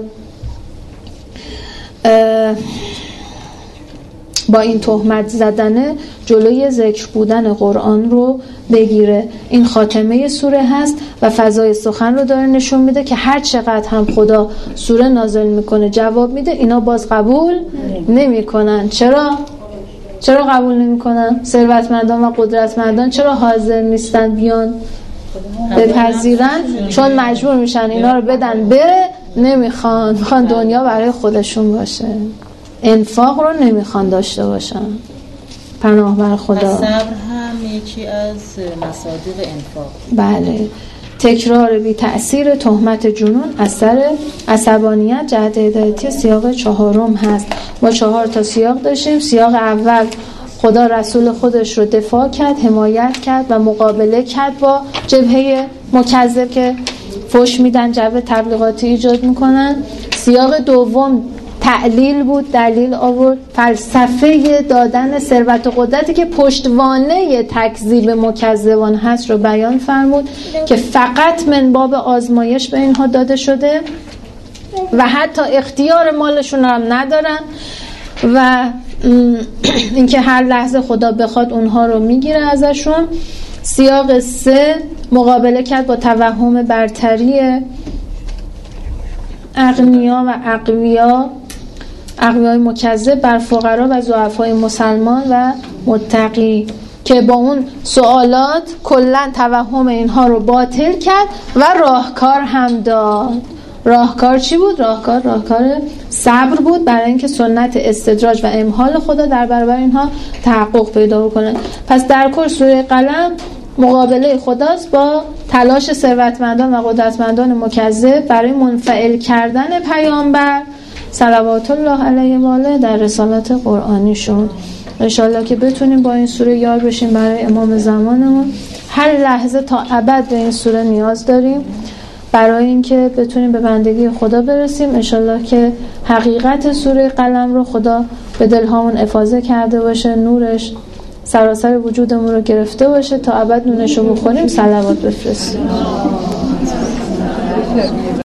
با این تهمت زدنه جلوی ذکر بودن قرآن رو بگیره. این خاتمه سوره هست و فضای سخن رو داره نشون میده که هر چقدر هم خدا سوره نازل میکنه جواب میده، اینا باز قبول نمیکنن. چرا قبول نمیکنن؟ ثروتمندان و قدرتمندان چرا حاضر نیستن بیان بپذیرن، چون مجبور میشن اینا رو بدن بره، میخوان دنیا برای خودشون باشه، انفاق رو نمیخوان داشته باشن. پناه بر خدا. صبر هم یکی از مصادیق انفاق. بله. تکرار بی تأثیر تهمت جنون اثر عصبانیت جهت هدایتی سیاق 4 هست. ما 4 تا سیاق داشتیم. سیاق اول خدا رسول خودش رو دفاع کرد، حمایت کرد و مقابله کرد با جبهه مکذب که فحش میدن، جو تبلیغاتی ایجاد میکنن. سیاق دوم تعلیل بود، دلیل آورد، فلسفه دادن ثروت و قدرتی که پشتوانه تکذیب مکذبان هست رو بیان فرمود که فقط من باب آزمایش به اینها داده شده و حتی اختیار مالشون هم ندارن و اینکه هر لحظه خدا بخواد اونها رو میگیره ازشون. سیاق 3 مقابله کرد با توهم برتری اغنیا و اقویای مکذب بر فقرا و ضعفای مسلمان و متقی که با اون سوالات کلن توهم اینها رو باطل کرد و راهکار هم داد. راهکار چی بود؟ راهکار صبر بود برای اینکه سنت استدراج و امهال خدا در برابر اینها تحقق پیدا بکنه. پس در کل سوره قلم مقابله خداست با تلاش ثروتمندان و قدرتمندان مکذب برای منفعل کردن پیامبر صلوات الله علیه و آله در رسالت قرآنیشون. انشالله که بتونیم با این سوره یار بشیم برای امام زمانمون. هر لحظه تا ابد به این سوره نیاز داریم برای اینکه بتونیم به بندگی خدا برسیم. انشالله که حقیقت سوره قلم رو خدا به دلهامون افاضه کرده باشه، نورش سراسر وجودمون رو گرفته باشه، تا ابد نونش رو بخوریم. صلوات بفرستیم.